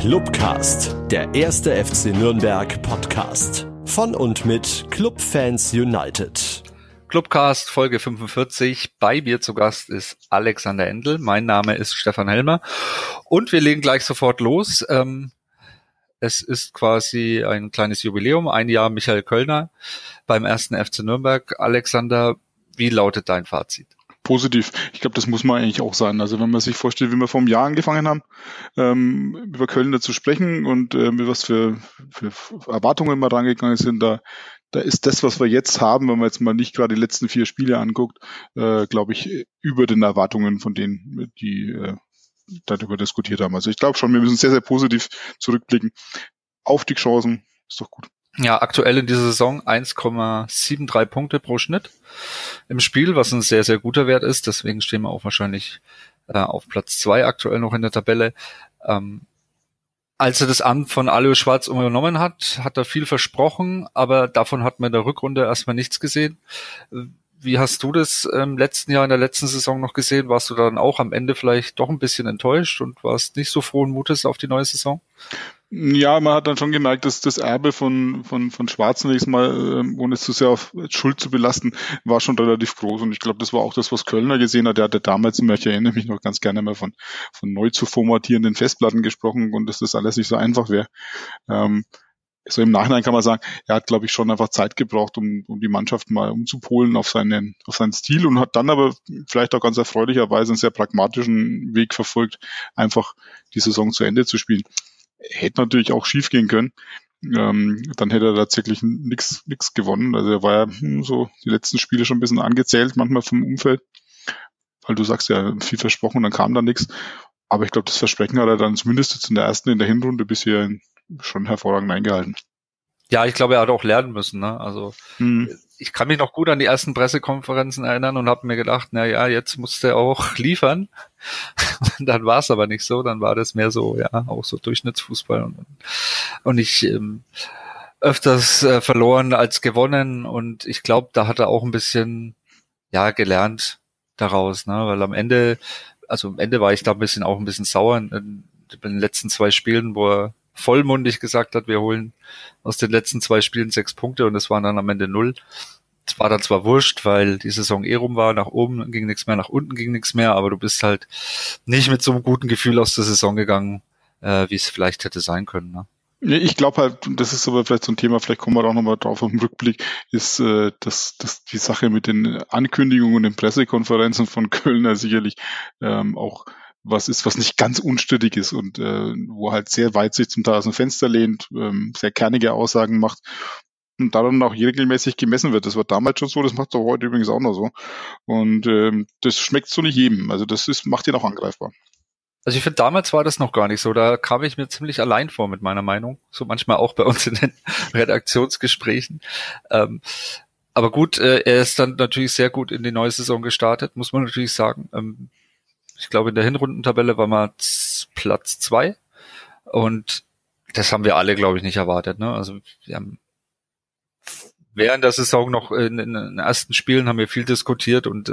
Clubcast, der erste FC Nürnberg Podcast. Von und mit Clubfans United. Clubcast Folge 45. Bei mir zu Gast ist Alexander Endl. Mein Name ist Stefan Helmer. Und wir legen gleich sofort los. Es ist quasi ein kleines Jubiläum. Ein Jahr Michael Kölner beim ersten FC Nürnberg. Alexander, wie lautet dein Fazit? Positiv. Ich glaube, das muss man eigentlich auch sein. Also wenn man sich vorstellt, wie wir vor einem Jahr angefangen haben, über Kölner zu sprechen und mit was für Erwartungen wir rangegangen sind, da ist das, was wir jetzt haben, wenn man jetzt mal nicht gerade die letzten 4 Spiele anguckt, glaube ich, über den Erwartungen von denen, die darüber diskutiert haben. Also ich glaube schon, wir müssen sehr, sehr positiv zurückblicken. Aufstiegschancen, ist doch gut. Ja, aktuell in dieser Saison 1,73 Punkte pro Schnitt im Spiel, was ein sehr, sehr guter Wert ist. Deswegen stehen wir auch wahrscheinlich auf Platz 2 aktuell noch in der Tabelle. Als er das Amt von Alois Schwarz übernommen hat, hat er viel versprochen, aber davon hat man in der Rückrunde erstmal nichts gesehen. Wie hast du das im letzten Jahr, in der letzten Saison noch gesehen? Warst du dann auch am Ende vielleicht doch ein bisschen enttäuscht und warst nicht so frohen Mutes auf die neue Saison? Ja, man hat dann schon gemerkt, dass das Erbe von Schwarz nächstes Mal, ohne es zu sehr auf Schuld zu belasten, war schon relativ groß. Und ich glaube, das war auch das, was Kölner gesehen hat. Der hatte damals, ich erinnere mich noch ganz gerne mal von neu zu formatierenden Festplatten gesprochen und dass das alles nicht so einfach wäre. So im Nachhinein kann man sagen, er hat, glaube ich, schon einfach Zeit gebraucht, um die Mannschaft mal umzupolen auf seinen Stil und hat dann aber vielleicht auch ganz erfreulicherweise einen sehr pragmatischen Weg verfolgt, einfach die Saison zu Ende zu spielen. Hätte natürlich auch schief gehen können. Dann hätte er tatsächlich nichts gewonnen. Also er war ja so die letzten Spiele schon ein bisschen angezählt, manchmal vom Umfeld. Weil du sagst ja, viel versprochen und dann kam da nichts. Aber ich glaube, das Versprechen hat er dann zumindest jetzt in der Hinrunde bisher schon hervorragend eingehalten. Ja, ich glaube, er hat auch lernen müssen. Ne? Also ich kann mich noch gut an die ersten Pressekonferenzen erinnern und habe mir gedacht, na ja, jetzt muss der auch liefern. Dann war es aber nicht so. Dann war das mehr so, ja, auch so Durchschnittsfußball und nicht öfters verloren als gewonnen. Und ich glaube, da hat er auch ein bisschen gelernt daraus, ne? Weil am Ende war ich da auch ein bisschen sauer in den letzten 2 Spielen, wo er vollmundig gesagt hat, wir holen aus den letzten 2 Spielen 6 Punkte und es waren dann am Ende 0. Es war dann zwar wurscht, weil die Saison rum war, nach oben ging nichts mehr, nach unten ging nichts mehr, aber du bist halt nicht mit so einem guten Gefühl aus der Saison gegangen, wie es vielleicht hätte sein können. Ne? Ich glaube halt, das ist aber vielleicht so ein Thema, vielleicht kommen wir da auch nochmal drauf im Rückblick, ist, dass die Sache mit den Ankündigungen und den Pressekonferenzen von Kölner sicherlich auch was ist, was nicht ganz unstrittig ist und wo halt sehr weit sich zum Teil aus dem Fenster lehnt, sehr kernige Aussagen macht und daran auch regelmäßig gemessen wird. Das war damals schon so, das macht es auch heute übrigens auch noch so. Und das schmeckt so nicht jedem. Also macht ihn auch angreifbar. Also ich finde, damals war das noch gar nicht so. Da kam ich mir ziemlich allein vor mit meiner Meinung. So manchmal auch bei uns in den Redaktionsgesprächen. Aber gut, er ist dann natürlich sehr gut in die neue Saison gestartet, muss man natürlich sagen. Ich glaube, in der Hinrundentabelle war mal Platz 2 und das haben wir alle, glaube ich, nicht erwartet. Ne? Also wir haben während der Saison noch in den ersten Spielen haben wir viel diskutiert und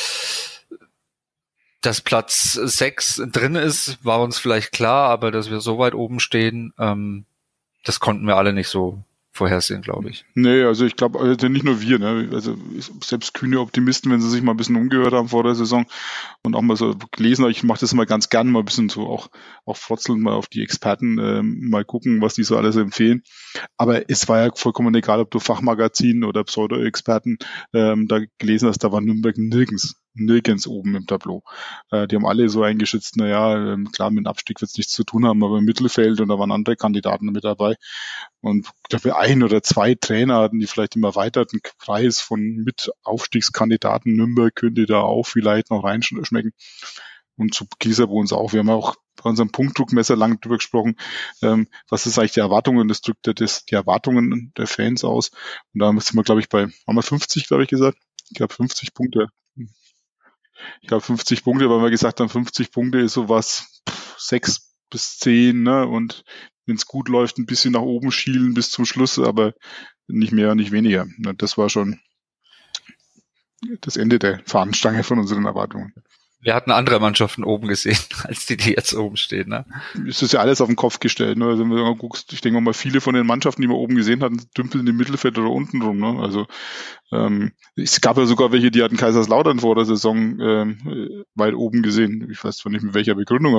dass Platz 6 drin ist, war uns vielleicht klar, aber dass wir so weit oben stehen, das konnten wir alle nicht so vorhersehen, glaube ich. Nee, also ich glaube, also nicht nur wir, ne? Also selbst kühne Optimisten, wenn sie sich mal ein bisschen umgehört haben vor der Saison und auch mal so gelesen haben, ich mache das immer ganz gern, mal ein bisschen so auch frotzeln, mal auf die Experten mal gucken, was die so alles empfehlen. Aber es war ja vollkommen egal, ob du Fachmagazinen oder Pseudo-Experten da gelesen hast, da war Nürnberg nirgends oben im Tableau. Die haben alle so eingeschätzt, klar, mit dem Abstieg wird es nichts zu tun haben, aber im Mittelfeld und da waren andere Kandidaten mit dabei. Und ich glaube, 1 oder 2 Trainer hatten die vielleicht im erweiterten Kreis von mit Aufstiegskandidaten. Nürnberg könnte da auch vielleicht noch reinschmecken. Und zu Gießer bei uns auch. Wir haben ja auch bei unserem Punktdruckmesser lang drüber gesprochen, was ist eigentlich die Erwartungen, das drückt die Erwartungen der Fans aus. Und da sind wir, glaube ich, haben wir 50, glaube ich, gesagt? Ich glaube 50 Punkte. Ich glaube 50 Punkte, weil wir gesagt haben, 50 Punkte ist sowas 6 bis 10, ne? Und wenn es gut läuft, ein bisschen nach oben schielen bis zum Schluss, aber nicht mehr, nicht weniger. Das war schon das Ende der Fahnenstange von unseren Erwartungen. Wir hatten andere Mannschaften oben gesehen, als die jetzt oben stehen. Ne? Es ist ja alles auf den Kopf gestellt. Ne? Also wenn du guckst, ich denke mal, viele von den Mannschaften, die wir oben gesehen hatten, dümpeln im Mittelfeld oder unten rum. Ne? Also es gab ja sogar welche, die hatten Kaiserslautern vor der Saison weit oben gesehen. Ich weiß zwar nicht mit welcher Begründung,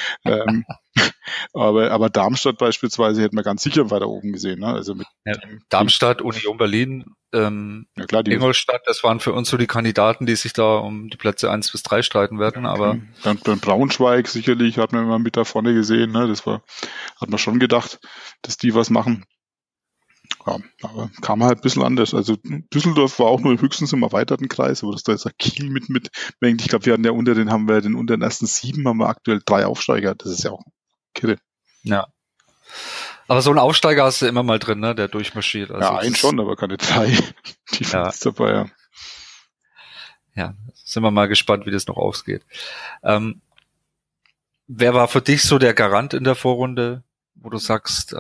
aber Darmstadt beispielsweise hätten wir ganz sicher weiter oben gesehen. Ne? Also mit Darmstadt, Union Berlin, klar, Ingolstadt, das waren für uns so die Kandidaten, die sich da um die Plätze 1 bis 3 streiten werden. Aber dann Braunschweig sicherlich hat man mal mit da vorne gesehen. Ne? Hat man schon gedacht, dass die was machen. Ja, aber kam halt ein bisschen anders. Also Düsseldorf war auch nur höchstens im erweiterten Kreis, aber das da jetzt Kiel mit. Ich glaube, wir hatten ja unter den ersten 7 haben wir aktuell 3 Aufsteiger. Das ist ja auch kirre. Ja. Aber so ein Aufsteiger hast du immer mal drin, ne, der durchmarschiert. Also ja, einen schon, aber keine 3. Die ist dabei, ja. Ja, sind wir mal gespannt, wie das noch ausgeht. Wer war für dich so der Garant in der Vorrunde, wo du sagst,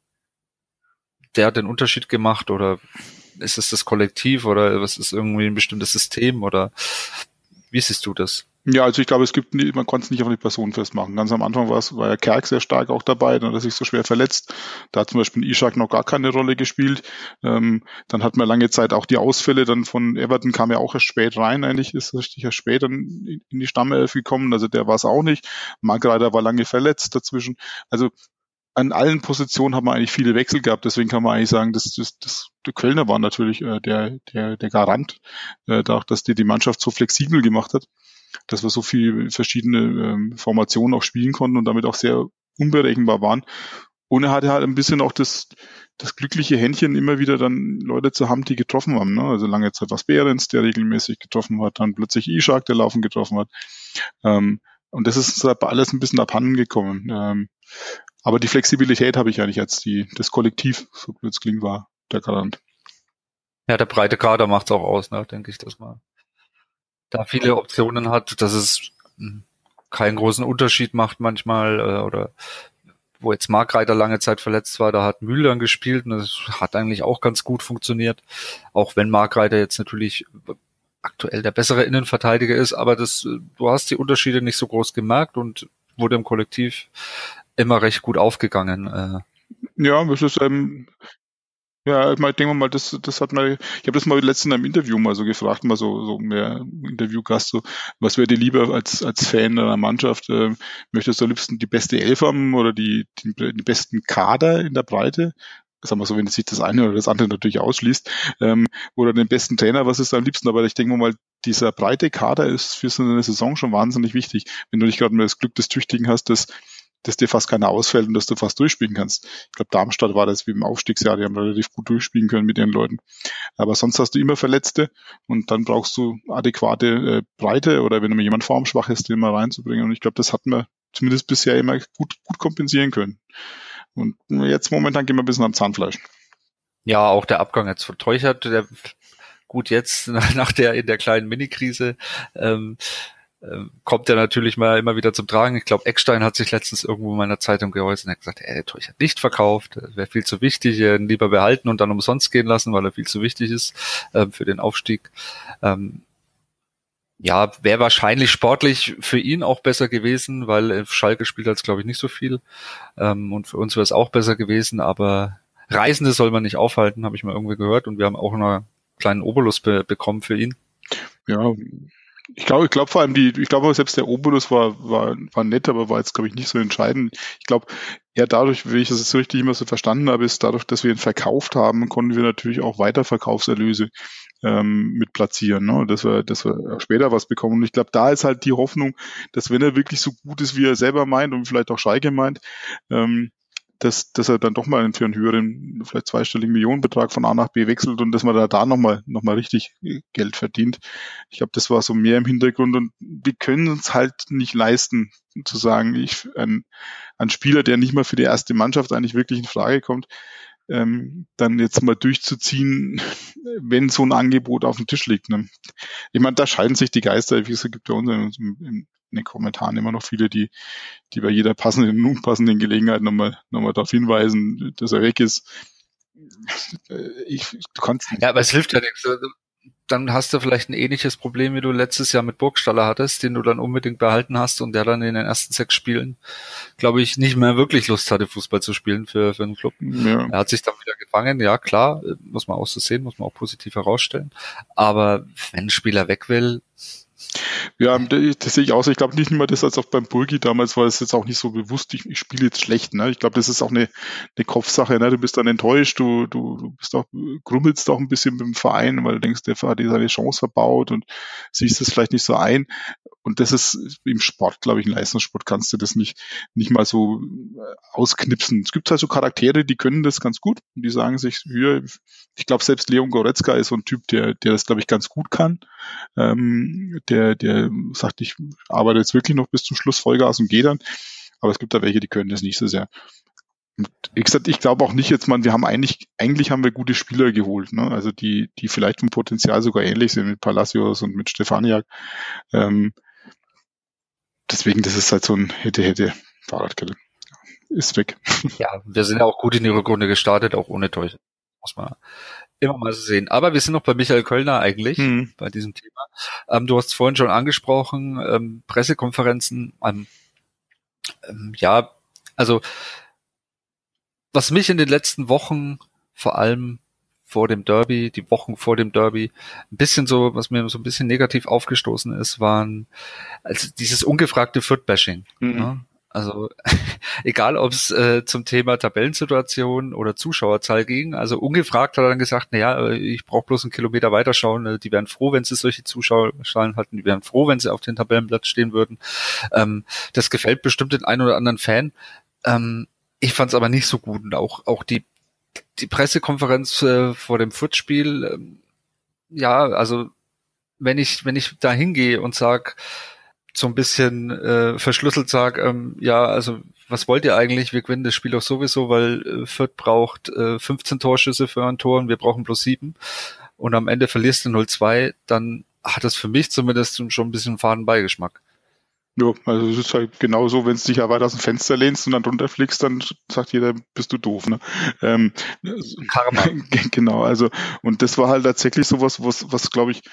der hat den Unterschied gemacht, oder ist es das Kollektiv, oder was ist irgendwie ein bestimmtes System, oder wie siehst du das? Ja, also ich glaube, man konnte es nicht auf die Person festmachen. Ganz am Anfang war ja Kerk sehr stark auch dabei, dann hat er sich so schwer verletzt. Da hat zum Beispiel Ishak noch gar keine Rolle gespielt. Dann hat man lange Zeit auch die Ausfälle, dann von Everton kam ja auch erst spät rein, eigentlich ist richtig erst spät dann in die Stammelf gekommen, also der war es auch nicht. Markreiter war lange verletzt dazwischen. Also an allen Positionen haben wir eigentlich viele Wechsel gehabt, deswegen kann man eigentlich sagen, der Kölner war natürlich der Garant, dadurch, dass die Mannschaft so flexibel gemacht hat, dass wir so viele verschiedene Formationen auch spielen konnten und damit auch sehr unberechenbar waren. Und er hatte halt ein bisschen auch das glückliche Händchen, immer wieder dann Leute zu haben, die getroffen haben. Ne? Also lange Zeit war es Behrens, der regelmäßig getroffen hat, dann plötzlich Ishak, der laufend getroffen hat. Und das ist alles ein bisschen abhanden gekommen. Aber die Flexibilität habe ich eigentlich als das Kollektiv, so blöd es klingt, war der Garant. Ja, der breite Kader macht's auch aus, ne, denke ich, dass man da viele Optionen hat, dass es keinen großen Unterschied macht manchmal, oder wo jetzt Markreiter lange Zeit verletzt war, da hat Müller gespielt und das hat eigentlich auch ganz gut funktioniert, auch wenn Markreiter jetzt natürlich aktuell der bessere Innenverteidiger ist, aber du hast die Unterschiede nicht so groß gemerkt und wurde im Kollektiv immer recht gut aufgegangen. Ja, das ist ja, ich denke mal, das hat man, ich habe das mal letztens in einem Interview mal so gefragt, mal so mehr Interviewgast, so, was wäre dir lieber als Fan einer Mannschaft? Möchtest du am liebsten die beste Elf haben oder die besten Kader in der Breite? Sagen wir so, wenn sich das eine oder das andere natürlich ausschließt, oder den besten Trainer, was ist am liebsten? Aber ich denke mal, dieser breite Kader ist für so eine Saison schon wahnsinnig wichtig. Wenn du nicht gerade mal das Glück des Tüchtigen hast, dass dir fast keiner ausfällt und dass du fast durchspielen kannst. Ich glaube, Darmstadt war das wie im Aufstiegsjahr, die haben relativ gut durchspielen können mit ihren Leuten. Aber sonst hast du immer Verletzte und dann brauchst du adäquate Breite oder wenn immer jemand formschwach ist, den mal reinzubringen. Und ich glaube, das hatten wir zumindest bisher immer gut kompensieren können. Und jetzt momentan gehen wir ein bisschen am Zahnfleisch. Ja, auch der Abgang jetzt von Teuchert, der gut jetzt nach in der kleinen Mini-Krise kommt er natürlich mal immer wieder zum Tragen. Ich glaube, Eckstein hat sich letztens irgendwo in meiner Zeitung geäußert und hat gesagt, Teuchert nicht verkauft, wäre viel zu wichtig, lieber behalten und dann umsonst gehen lassen, weil er viel zu wichtig ist für den Aufstieg. Ja, wäre wahrscheinlich sportlich für ihn auch besser gewesen, weil Schalke spielt jetzt, glaube ich, nicht so viel. Und für uns wäre es auch besser gewesen, aber Reisende soll man nicht aufhalten, habe ich mal irgendwie gehört. Und wir haben auch einen kleinen Obolus bekommen für ihn. Ja, ich glaube vor allem selbst der Obolus war nett, aber war jetzt, glaube ich, nicht so entscheidend. Ich glaube, dadurch, wie ich das jetzt so richtig immer so verstanden habe, ist dadurch, dass wir ihn verkauft haben, konnten wir natürlich auch Weiterverkaufserlöse mit platzieren, ne? Dass wir später was bekommen. Und ich glaube, da ist halt die Hoffnung, dass wenn er wirklich so gut ist, wie er selber meint und vielleicht auch Schalke meint, dass er dann doch mal für einen höheren, vielleicht zweistelligen Millionenbetrag von A nach B wechselt und dass man da nochmal richtig Geld verdient. Ich glaube, das war so mehr im Hintergrund und wir können uns halt nicht leisten, zu sagen, ein Spieler, der nicht mal für die erste Mannschaft eigentlich wirklich in Frage kommt, dann jetzt mal durchzuziehen, wenn so ein Angebot auf dem Tisch liegt. Ne? Ich meine, da scheiden sich die Geister. Wie gesagt, gibt bei uns in den Kommentaren immer noch viele, die bei jeder passenden und unpassenden Gelegenheit nochmal darauf hinweisen, dass er weg ist. Ja, aber es hilft ja nichts. dann hast du vielleicht ein ähnliches Problem, wie du letztes Jahr mit Burgstaller hattest, den du dann unbedingt behalten hast und der dann in den ersten 6 Spielen, glaube ich, nicht mehr wirklich Lust hatte, Fußball zu spielen für einen Club. Ja. Er hat sich dann wieder gefangen, ja klar, muss man auch so sehen, muss man auch positiv herausstellen. Aber wenn ein Spieler weg will... Ja, das sehe ich auch so. Ich glaube nicht mehr das, als auch beim Burgi damals war es jetzt auch nicht so bewusst, ich spiele jetzt schlecht. Ne? Ich glaube, das ist auch eine Kopfsache. Ne? Du bist dann enttäuscht, du bist auch, grummelst auch ein bisschen mit dem Verein, weil du denkst, der hat dir seine Chance verbaut und siehst es vielleicht nicht so ein. Und das ist im Sport, glaube ich, im Leistungssport kannst du das nicht mal so ausknipsen. Es gibt halt so Charaktere, die können das ganz gut. Und die sagen sich, ich glaube, selbst Leon Goretzka ist so ein Typ, der das, glaube ich, ganz gut kann. Der sagt, ich arbeite jetzt wirklich noch bis zum Schluss Vollgas und gehe dann. Aber es gibt da welche, die können das nicht so sehr. Und wie gesagt, ich glaube auch nicht jetzt, wir haben eigentlich haben wir gute Spieler geholt, ne? Also die vielleicht vom Potenzial sogar ähnlich sind mit Palacios und mit Stefaniak. Deswegen, das ist halt so ein hätte Fahrradkette. Ist weg. Ja, wir sind ja auch gut in die Rückrunde gestartet, auch ohne Täuschung. Muss man immer mal so sehen. Aber wir sind noch bei Michael Kölner eigentlich, bei diesem Thema. Du hast es vorhin schon angesprochen, Pressekonferenzen. Ja, also was mich in den letzten Wochen, vor allem vor dem Derby, die Wochen vor dem Derby, ein bisschen so, was mir so ein bisschen negativ aufgestoßen ist, waren also dieses ungefragte Fürth-Bashing. Ne? Also egal, ob es zum Thema Tabellensituation oder Zuschauerzahl ging, also ungefragt hat er dann gesagt, naja, ich brauche bloß einen Kilometer weiterschauen, die wären froh, wenn sie solche Zuschauerzahlen hatten, die wären froh, wenn sie auf den Tabellenplatz stehen würden. Das gefällt bestimmt den einen oder anderen Fan. Ich fand es aber nicht so gut und auch die Pressekonferenz vor dem Fürth-Spiel, ja, also wenn ich da hingehe und sag, so ein bisschen verschlüsselt sag, ja, also was wollt ihr eigentlich? Wir gewinnen das Spiel doch sowieso, weil Fürth braucht 15 Torschüsse für ein Tor und wir brauchen bloß 7 und am Ende verlierst du 0-2, dann hat das für mich zumindest schon ein bisschen faden Beigeschmack. Ja, also es ist halt genau so, wenn du dich ja weiter aus dem Fenster lehnst und dann drunter fliegst, dann sagt jeder, bist du doof, ne? Karma. Genau, also und das war halt tatsächlich sowas, was glaube ich,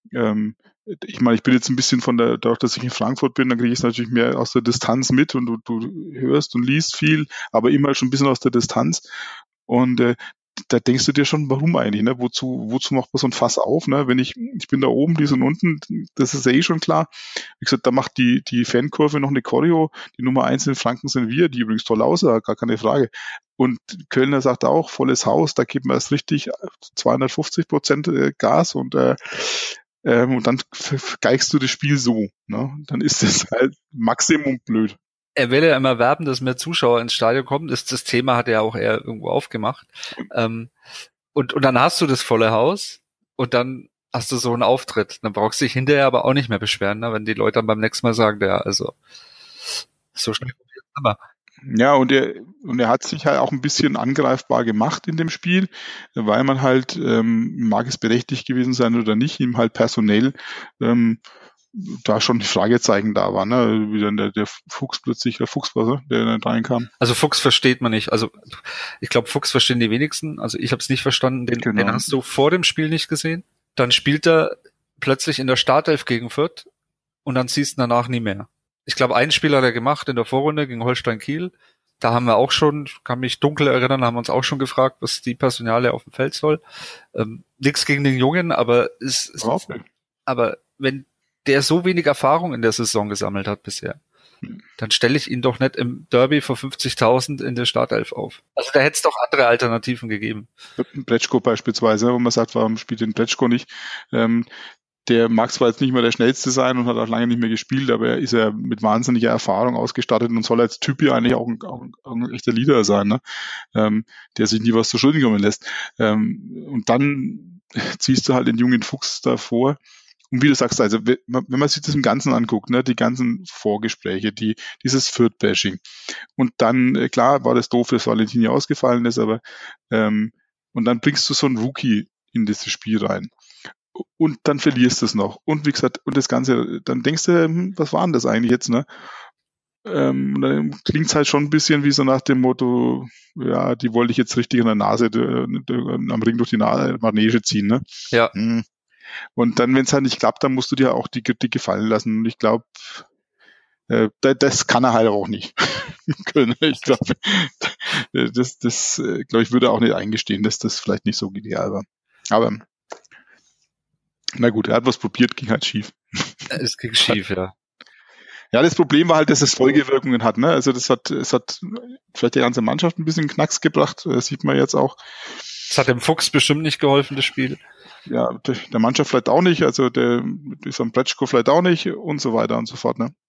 ich meine, ich bin jetzt ein bisschen dadurch, dass ich in Frankfurt bin, dann kriege ich es natürlich mehr aus der Distanz mit und du hörst und liest viel, aber immer schon ein bisschen aus der Distanz und da denkst du dir schon, warum eigentlich, ne? Wozu macht man so ein Fass auf, ne? Wenn ich bin da oben, die sind unten, das ist ja eh schon klar. Wie gesagt, da macht die Fankurve noch eine Choreo. Die Nummer 1 in Franken sind wir, die übrigens toll aussah, gar keine Frage. Und Kölner sagt auch, volles Haus, da gibt man erst richtig 250% Gas und dann geigst du das Spiel so, ne? Dann ist das halt Maximum blöd. Er will ja immer werben, dass mehr Zuschauer ins Stadion kommen. Das Thema hat er auch eher irgendwo aufgemacht. Und dann hast du das volle Haus und dann hast du so einen Auftritt. Dann brauchst du dich hinterher aber auch nicht mehr beschweren, ne? Wenn die Leute dann beim nächsten Mal sagen, ja, also so schnell probiert immer. Ja, und er hat sich halt auch ein bisschen angreifbar gemacht in dem Spiel, weil man halt, mag es berechtigt gewesen sein oder nicht, ihm halt personell da schon die Fragezeichen da waren, ne? Wie dann der Fuchs plötzlich, der dann reinkam. Also Fuchs versteht man nicht. Also ich glaube, Fuchs verstehen die wenigsten. Also ich habe es nicht verstanden. Den hast du vor dem Spiel nicht gesehen. Dann spielt er plötzlich in der Startelf gegen Fürth und dann siehst du danach nie mehr. Ich glaube, ein Spiel hat er gemacht in der Vorrunde gegen Holstein Kiel. Da haben wir auch schon, kann mich dunkel erinnern, haben uns auch schon gefragt, was die Personalie auf dem Feld soll. Nichts gegen den Jungen, aber aber wenn der so wenig Erfahrung in der Saison gesammelt hat bisher, dann stelle ich ihn doch nicht im Derby vor 50.000 in der Startelf auf. Also da hätte es doch andere Alternativen gegeben. Bretschko beispielsweise, wo man sagt, warum spielt den Bretschko nicht? Der mag zwar jetzt nicht mehr der Schnellste sein und hat auch lange nicht mehr gespielt, aber er ist ja mit wahnsinniger Erfahrung ausgestattet und soll als Typ ja eigentlich auch ein echter Leader sein, ne? Der sich nie was zu Schulden kommen lässt. Und dann ziehst du halt den jungen Fuchs davor. Und wie du sagst, also wenn man sich das im Ganzen anguckt, ne, die ganzen Vorgespräche, dieses Fürth-Bashing. Und dann, klar, war das doof, dass Valentini ausgefallen ist, aber und dann bringst du so einen Rookie in dieses Spiel rein. Und dann verlierst du es noch. Und wie gesagt, und das Ganze, dann denkst du, was war denn das eigentlich jetzt, ne? Und dann klingt es halt schon ein bisschen wie so nach dem Motto, ja, die wollte ich jetzt richtig in der Nase, am Ring durch die Manege ziehen, ne? Ja. Und dann, wenn es halt nicht klappt, dann musst du dir auch die Kritik gefallen lassen. Und ich glaube, das kann er halt auch nicht können. Ich glaube, glaube ich, würde er auch nicht eingestehen, dass das vielleicht nicht so ideal war. Aber na gut, er hat was probiert, ging halt schief. Es ging schief, ja. Ja, das Problem war halt, dass es Folgewirkungen hat. Ne? Also es hat vielleicht die ganze Mannschaft ein bisschen Knacks gebracht, sieht man jetzt auch. Es hat dem Fuchs bestimmt nicht geholfen, das Spiel. Ja, der Mannschaft vielleicht auch nicht, also der Bretschko vielleicht auch nicht und so weiter und so fort. Ne?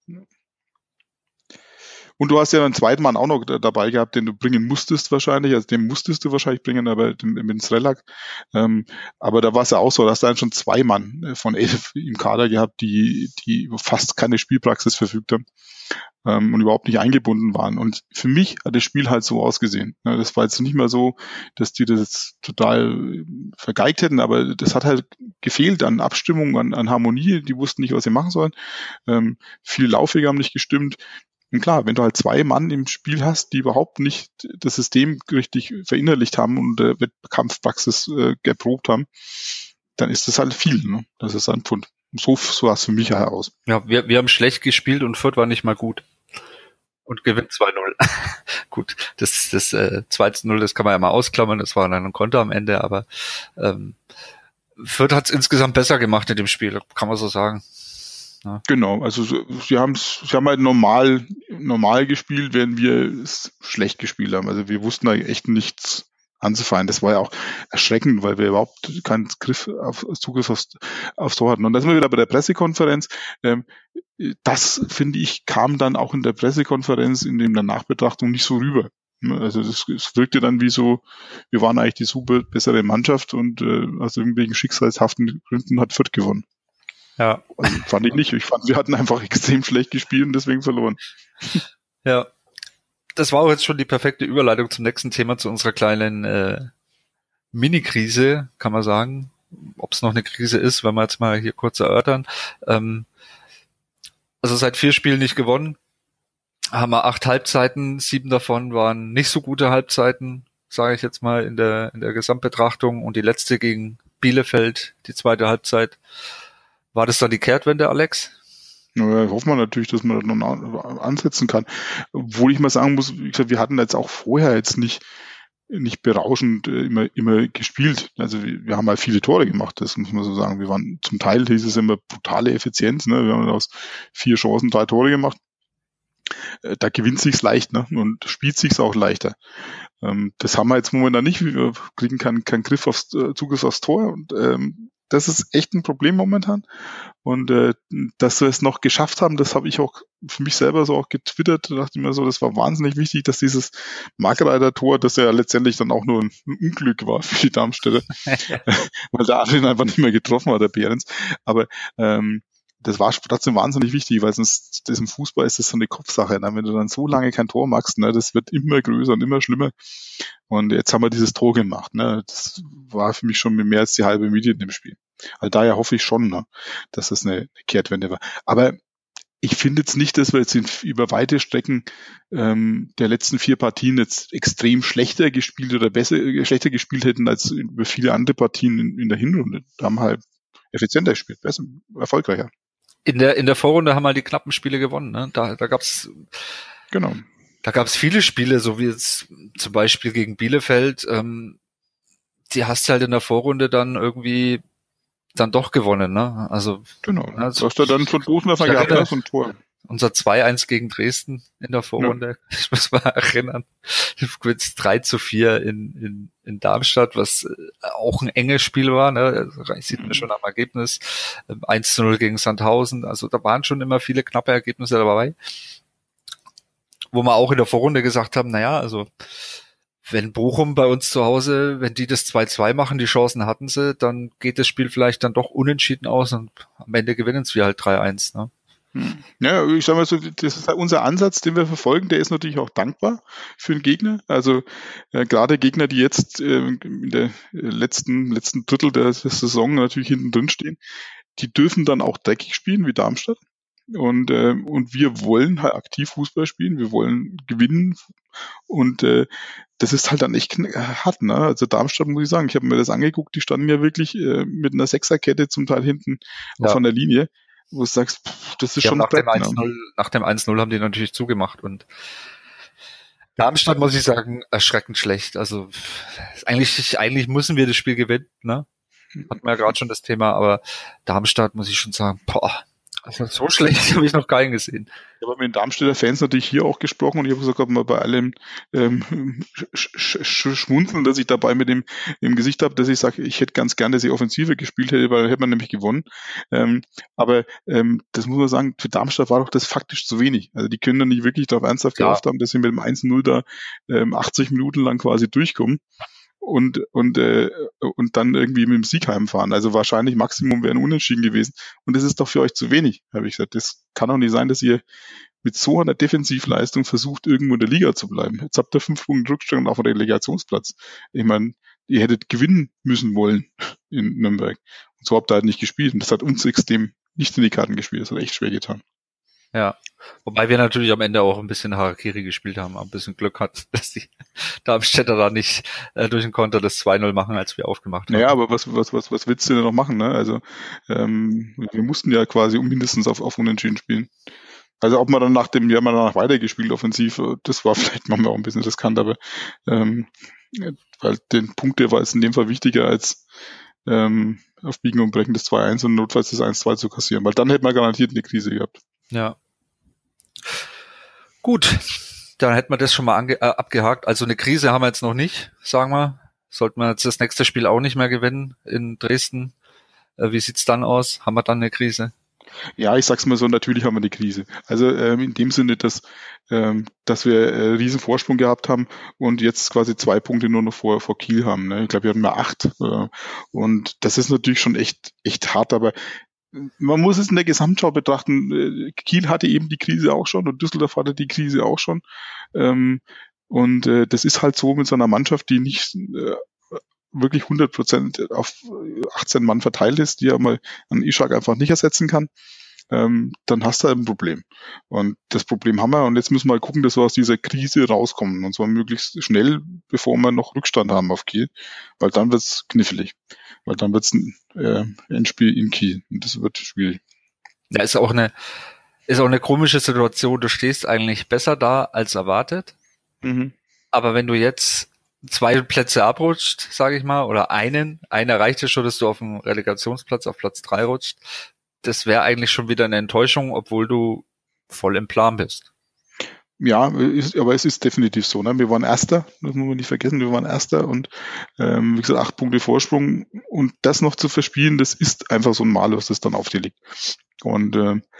Und du hast ja einen zweiten Mann auch noch dabei gehabt, den du bringen musstest wahrscheinlich, also den musstest du wahrscheinlich bringen, aber mit Srelak. Aber da war es ja auch so, da hast du dann schon 2 Mann von 11 im Kader gehabt, die fast keine Spielpraxis verfügt haben und überhaupt nicht eingebunden waren. Und für mich hat das Spiel halt so ausgesehen. Das war jetzt nicht mehr so, dass die das jetzt total vergeigt hätten, aber das hat halt gefehlt an Abstimmung, an Harmonie. Die wussten nicht, was sie machen sollen. Viele Laufwege haben nicht gestimmt. Und klar, wenn du halt 2 Mann im Spiel hast, die überhaupt nicht das System richtig verinnerlicht haben und Wettkampfpraxis erprobt haben, dann ist das halt viel. Ne? Das ist ein Pfund. So sah es für mich halt aus. Ja, wir haben schlecht gespielt und Fürth war nicht mal gut. Und gewinnt 2-0. Gut, das 2-0, das kann man ja mal ausklammern, das war dann ein Konter am Ende, aber Fürth hat es insgesamt besser gemacht in dem Spiel, kann man so sagen. Ja. Genau, also sie haben halt normal gespielt, während wir es schlecht gespielt haben. Also wir wussten da echt nichts anzufangen. Das war ja auch erschreckend, weil wir überhaupt keinen Zugriff aufs Tor hatten. Und da sind wir wieder bei der Pressekonferenz. Das, finde ich, kam dann auch in der Pressekonferenz in der Nachbetrachtung nicht so rüber. Also es wirkte dann wie so, wir waren eigentlich die super bessere Mannschaft und aus irgendwelchen schicksalshaften Gründen hat Fürth gewonnen. Ja. Also fand ich nicht. Ich fand, wir hatten einfach extrem schlecht gespielt und deswegen verloren. Ja. Das war auch jetzt schon die perfekte Überleitung zum nächsten Thema, zu unserer kleinen Mini-Krise, kann man sagen. Ob es noch eine Krise ist, werden wir jetzt mal hier kurz erörtern. Also seit 4 Spielen nicht gewonnen. Haben wir 8 Halbzeiten, 7 davon waren nicht so gute Halbzeiten, sage ich jetzt mal in der Gesamtbetrachtung. Und die letzte gegen Bielefeld, die zweite Halbzeit. War das dann die Kehrtwende, Alex? Ja, hoffen wir natürlich, dass man das noch ansetzen kann. Obwohl ich mal sagen muss, wie gesagt, wir hatten jetzt auch vorher jetzt nicht berauschend immer gespielt. Also wir haben halt viele Tore gemacht, das muss man so sagen. Wir waren zum Teil, hieß es immer, brutale Effizienz. Ne? Wir haben aus 4 Chancen 3 Tore gemacht. Da gewinnt sich's leicht, ne? Und spielt sich's auch leichter. Das haben wir jetzt momentan nicht. Wir kriegen keinen Griff Zugriff aufs Tor und das ist echt ein Problem momentan. Und dass wir es noch geschafft haben, das habe ich auch für mich selber so auch getwittert. Da dachte ich mir so, das war wahnsinnig wichtig, dass dieses Markreiter-Tor, das ja letztendlich dann auch nur ein Unglück war für die Darmstädter, weil der Adrian einfach nicht mehr getroffen hat, der Behrens. Aber das war trotzdem wahnsinnig wichtig, weil sonst das im Fußball ist das so eine Kopfsache. Ne? Wenn du dann so lange kein Tor machst, ne, das wird immer größer und immer schlimmer. Und jetzt haben wir dieses Tor gemacht. Ne? Das war für mich schon mehr als die halbe Miete in dem Spiel. Also daher hoffe ich schon, ne, dass das eine Kehrtwende war. Aber ich finde jetzt nicht, dass wir jetzt über weite Strecken der letzten 4 Partien jetzt extrem schlechter gespielt oder schlechter gespielt hätten als über viele andere Partien in der Hinrunde. Da haben wir halt effizienter gespielt, besser, erfolgreicher. In der Vorrunde haben wir die knappen Spiele gewonnen, ne? Da gab's viele Spiele, so wie jetzt zum Beispiel gegen Bielefeld, die hast du halt in der Vorrunde dann irgendwie dann doch gewonnen, ne? Also genau. Also, hast du dann von Dosenwerfer gehabt, so ein Tor. Unser 2-1 gegen Dresden in der Vorrunde, ja. Ich muss mal erinnern, 3-4 in Darmstadt, was auch ein enges Spiel war, ne? Das sieht man schon am Ergebnis. 1-0 gegen Sandhausen, also da waren schon immer viele knappe Ergebnisse dabei. Wo wir auch in der Vorrunde gesagt haben, naja, also wenn Bochum bei uns zu Hause, wenn die das 2-2 machen, die Chancen hatten sie, dann geht das Spiel vielleicht dann doch unentschieden aus und am Ende gewinnen wir halt 3-1, ne? Ja, ich sag mal so, das ist halt unser Ansatz, den wir verfolgen, der ist natürlich auch dankbar für den Gegner. Also gerade Gegner, die jetzt in der letzten Drittel der Saison natürlich hinten drin stehen, die dürfen dann auch dreckig spielen, wie Darmstadt. Und wir wollen halt aktiv Fußball spielen, wir wollen gewinnen und das ist halt dann echt hart, ne? Also Darmstadt, muss ich sagen, ich habe mir das angeguckt, die standen ja wirklich mit einer Sechserkette zum Teil hinten auf einer Linie, wo du sagst, das ist schon nach dem 1-0 haben die natürlich zugemacht und Darmstadt, muss ich sagen, erschreckend schlecht. Also eigentlich müssen wir das Spiel gewinnen, ne? Hatten wir ja gerade schon das Thema, aber Darmstadt, muss ich schon sagen, also so schlecht habe ich noch keinen gesehen. Ich habe mit den Darmstädter Fans natürlich hier auch gesprochen und ich habe sogar mal bei allem Schmunzeln, dass ich dabei mit dem im Gesicht habe, dass ich sage, ich hätte ganz gerne, dass ich Offensive gespielt hätte, weil dann hätte man nämlich gewonnen. Aber das muss man sagen, für Darmstadt war doch das faktisch zu wenig. Also die können da nicht wirklich darauf ernsthaft gehofft haben, dass sie mit dem 1-0 da 80 Minuten lang quasi durchkommen. Und dann irgendwie mit dem Sieg heimfahren. Also wahrscheinlich Maximum wären Unentschieden gewesen. Und das ist doch für euch zu wenig, habe ich gesagt. Das kann doch nicht sein, dass ihr mit so einer Defensivleistung versucht, irgendwo in der Liga zu bleiben. Jetzt habt ihr 5 Punkte Rückstand auf dem Relegationsplatz. Ich meine, ihr hättet gewinnen müssen wollen in Nürnberg. Und so habt ihr halt nicht gespielt. Und das hat uns extrem nicht in die Karten gespielt. Das hat echt schwer getan. Ja, wobei wir natürlich am Ende auch ein bisschen Harakiri gespielt haben, ein bisschen Glück hatten, dass die Darmstädter da nicht durch den Konter das 2-0 machen, als wir aufgemacht haben. Naja, aber was willst du denn noch machen? Ne? Also wir mussten ja quasi mindestens auf Unentschieden spielen. Also ob man dann wir haben danach weitergespielt offensiv, das war vielleicht manchmal auch ein bisschen riskant, aber weil den Punkt, der war jetzt in dem Fall wichtiger als auf Biegen und Brechen das 2-1 und notfalls das 1-2 zu kassieren, weil dann hätte man garantiert eine Krise gehabt. Ja. Gut, dann hätten wir das schon mal abgehakt. Also eine Krise haben wir jetzt noch nicht, sagen wir. Sollten wir jetzt das nächste Spiel auch nicht mehr gewinnen in Dresden. Wie sieht's dann aus? Haben wir dann eine Krise? Ja, ich sag's mal so, natürlich haben wir eine Krise. Also in dem Sinne, dass wir riesen Vorsprung gehabt haben und jetzt quasi 2 Punkte nur noch vor Kiel haben. Ne? Ich glaube, wir haben ja 8. Und das ist natürlich schon echt hart, aber man muss es in der Gesamtschau betrachten. Kiel hatte eben die Krise auch schon und Düsseldorf hatte die Krise auch schon. Und das ist halt so mit so einer Mannschaft, die nicht wirklich 100% auf 18 Mann verteilt ist, die ja mal an Ishak einfach nicht ersetzen kann. Dann hast du ein Problem. Und das Problem haben wir und jetzt müssen wir mal gucken, dass wir aus dieser Krise rauskommen und zwar möglichst schnell, bevor wir noch Rückstand haben auf Kiel, weil dann wird's knifflig. Weil dann wird's ein Endspiel in Kiel und das wird schwierig. Ja, ist auch eine komische Situation. Du stehst eigentlich besser da als erwartet. Mhm. Aber wenn du jetzt 2 Plätze abrutscht, sage ich mal, oder einer reicht ja schon, dass du auf dem Relegationsplatz auf Platz 3 rutscht. Das wäre eigentlich schon wieder eine Enttäuschung, obwohl du voll im Plan bist. Ja, aber es ist definitiv so. Ne? Wir waren Erster, das muss man nicht vergessen, wir waren Erster und wie gesagt 8 Punkte Vorsprung und das noch zu verspielen, das ist einfach so ein Malus, das dann auf dir liegt. Und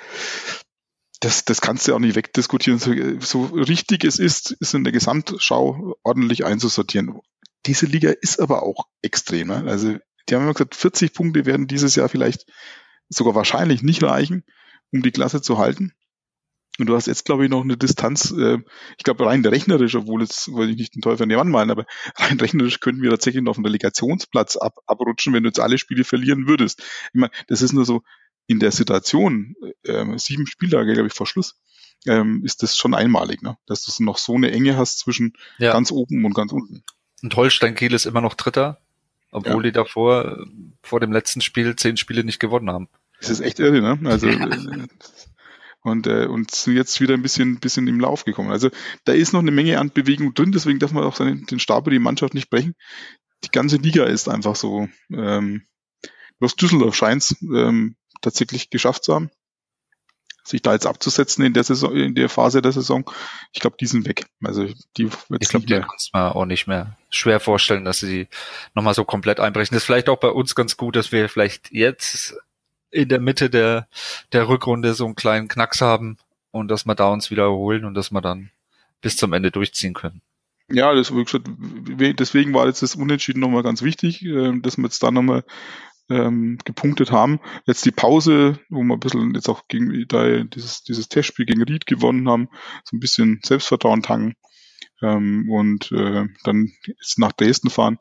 das kannst du auch nicht wegdiskutieren. So richtig es ist in der Gesamtschau ordentlich einzusortieren. Diese Liga ist aber auch extrem. Ne? Also die haben immer gesagt, 40 Punkte werden dieses Jahr vielleicht sogar wahrscheinlich nicht reichen, um die Klasse zu halten. Und du hast jetzt, glaube ich, noch eine Distanz, ich glaube rein rechnerisch, obwohl jetzt, weil ich nicht den Teufel an die Wand meine, aber rein rechnerisch könnten wir tatsächlich noch auf den Relegationsplatz abrutschen, wenn du jetzt alle Spiele verlieren würdest. Ich meine, das ist nur so, in der Situation, 7 Spieltage, glaube ich, vor Schluss, ist das schon einmalig, ne? Dass du noch so eine Enge hast zwischen ganz oben und ganz unten. Und Holstein Kiel ist immer noch Dritter, obwohl die davor, vor dem letzten Spiel, 10 Spiele nicht gewonnen haben. Das ist echt irre, ne? Also, und sind jetzt wieder ein bisschen im Lauf gekommen. Also da ist noch eine Menge an Bewegung drin, deswegen darf man auch den Stab über die Mannschaft nicht brechen. Die ganze Liga ist einfach so, bloß Düsseldorf scheint's tatsächlich geschafft zu haben, sich da jetzt abzusetzen in der Phase der Saison. Ich glaube, die sind weg. Also die kannst man auch nicht mehr schwer vorstellen, dass sie nochmal so komplett einbrechen. Das ist vielleicht auch bei uns ganz gut, dass wir vielleicht jetzt in der Mitte der Rückrunde so einen kleinen Knacks haben und dass wir da uns wiederholen und dass wir dann bis zum Ende durchziehen können. Ja, deswegen war jetzt das Unentschieden nochmal ganz wichtig, dass wir jetzt da nochmal gepunktet haben. Jetzt die Pause, wo wir ein bisschen jetzt auch gegen dieses Testspiel gegen Ried gewonnen haben, so ein bisschen Selbstvertrauen tanken und dann jetzt nach Dresden fahren.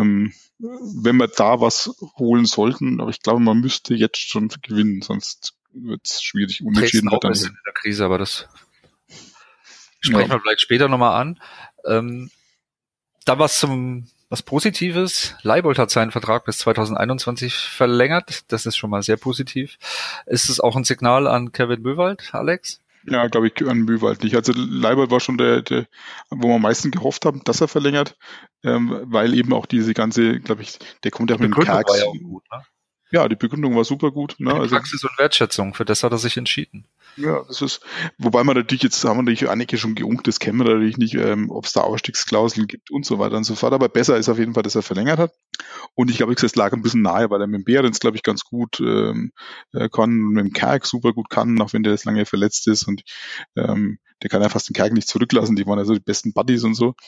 Wenn wir da was holen sollten, aber ich glaube, man müsste jetzt schon gewinnen, sonst wird es schwierig. Unentschieden wird dann in der Krise, aber das sprechen wir vielleicht später nochmal an. Da was Positives. Leibold hat seinen Vertrag bis 2021 verlängert. Das ist schon mal sehr positiv. Ist es auch ein Signal an Kevin Möwald, Alex? Ja, glaube ich, an Möwald nicht. Also Leibold war schon der, wo wir am meisten gehofft haben, dass er verlängert, weil eben auch diese ganze, glaube ich, der kommt ja mit dem Kerks. War ja auch gut, ne? Ja, die Begründung war super gut. Ne? Die Praxis und Wertschätzung, für das hat er sich entschieden. Ja, das ist, wobei man natürlich jetzt, haben wir natürlich einige schon geunkt, das kennen wir natürlich nicht, ob es da Ausstiegsklauseln gibt und so weiter und so fort, aber besser ist auf jeden Fall, dass er verlängert hat. Und ich glaube, es lag ein bisschen nahe, weil er mit dem Behrens, glaube ich, ganz gut kann, mit dem Kerk super gut kann, auch wenn der jetzt lange verletzt ist und der kann ja fast den Kerk nicht zurücklassen, die waren also die besten Buddies und so.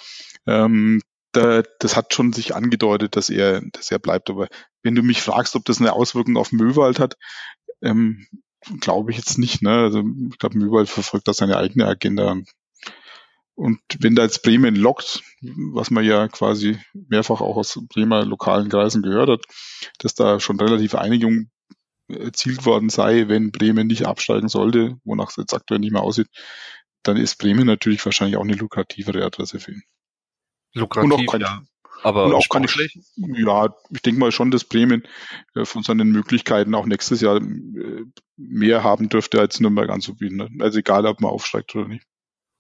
Das hat schon sich angedeutet, dass er bleibt. Aber wenn du mich fragst, ob das eine Auswirkung auf Möwald hat, glaube ich jetzt nicht. Ne? Also ich glaube, Möwald verfolgt da seine eigene Agenda. Und wenn da jetzt Bremen lockt, was man ja quasi mehrfach auch aus Bremer lokalen Kreisen gehört hat, dass da schon relativ Einigung erzielt worden sei, wenn Bremen nicht absteigen sollte, wonach es jetzt aktuell nicht mehr aussieht, dann ist Bremen natürlich wahrscheinlich auch eine lukrativere Adresse für ihn. Lukrativ, ja. Aber und auch kann ich denke mal schon, dass Bremen von seinen Möglichkeiten auch nächstes Jahr mehr haben dürfte als Nürnberg anzubieten. Ne? Also egal, ob man aufsteigt oder nicht.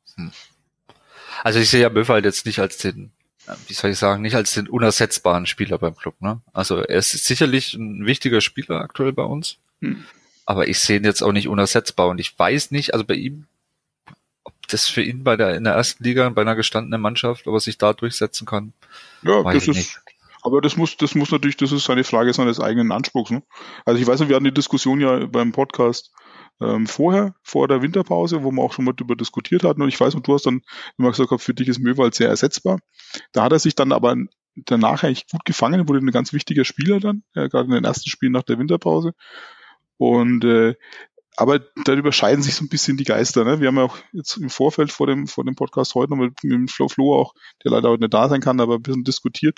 Also ich sehe ja Möwald jetzt nicht als den, nicht als den unersetzbaren Spieler beim Club. Ne? Also er ist sicherlich ein wichtiger Spieler aktuell bei uns, aber ich sehe ihn jetzt auch nicht unersetzbar und ich weiß nicht, also bei ihm, ob das für ihn in der ersten Liga bei einer gestandenen Mannschaft, ob er sich da durchsetzen kann. Ja, das ist nicht. Aber das muss natürlich, das ist eine Frage seines eigenen Anspruchs. Ne? Also ich weiß nicht, wir hatten die Diskussion ja beim Podcast vor der Winterpause, wo wir auch schon mal darüber diskutiert hatten. Und ich weiß, und du hast dann immer gesagt, für dich ist Möwald sehr ersetzbar. Da hat er sich dann aber danach eigentlich gut gefangen, wurde ein ganz wichtiger Spieler dann, gerade in den ersten Spielen nach der Winterpause. Und aber da überscheiden sich so ein bisschen die Geister. Ne? Wir haben ja auch jetzt im Vorfeld vor dem Podcast heute noch mit dem Flo auch, der leider heute nicht da sein kann, aber ein bisschen diskutiert,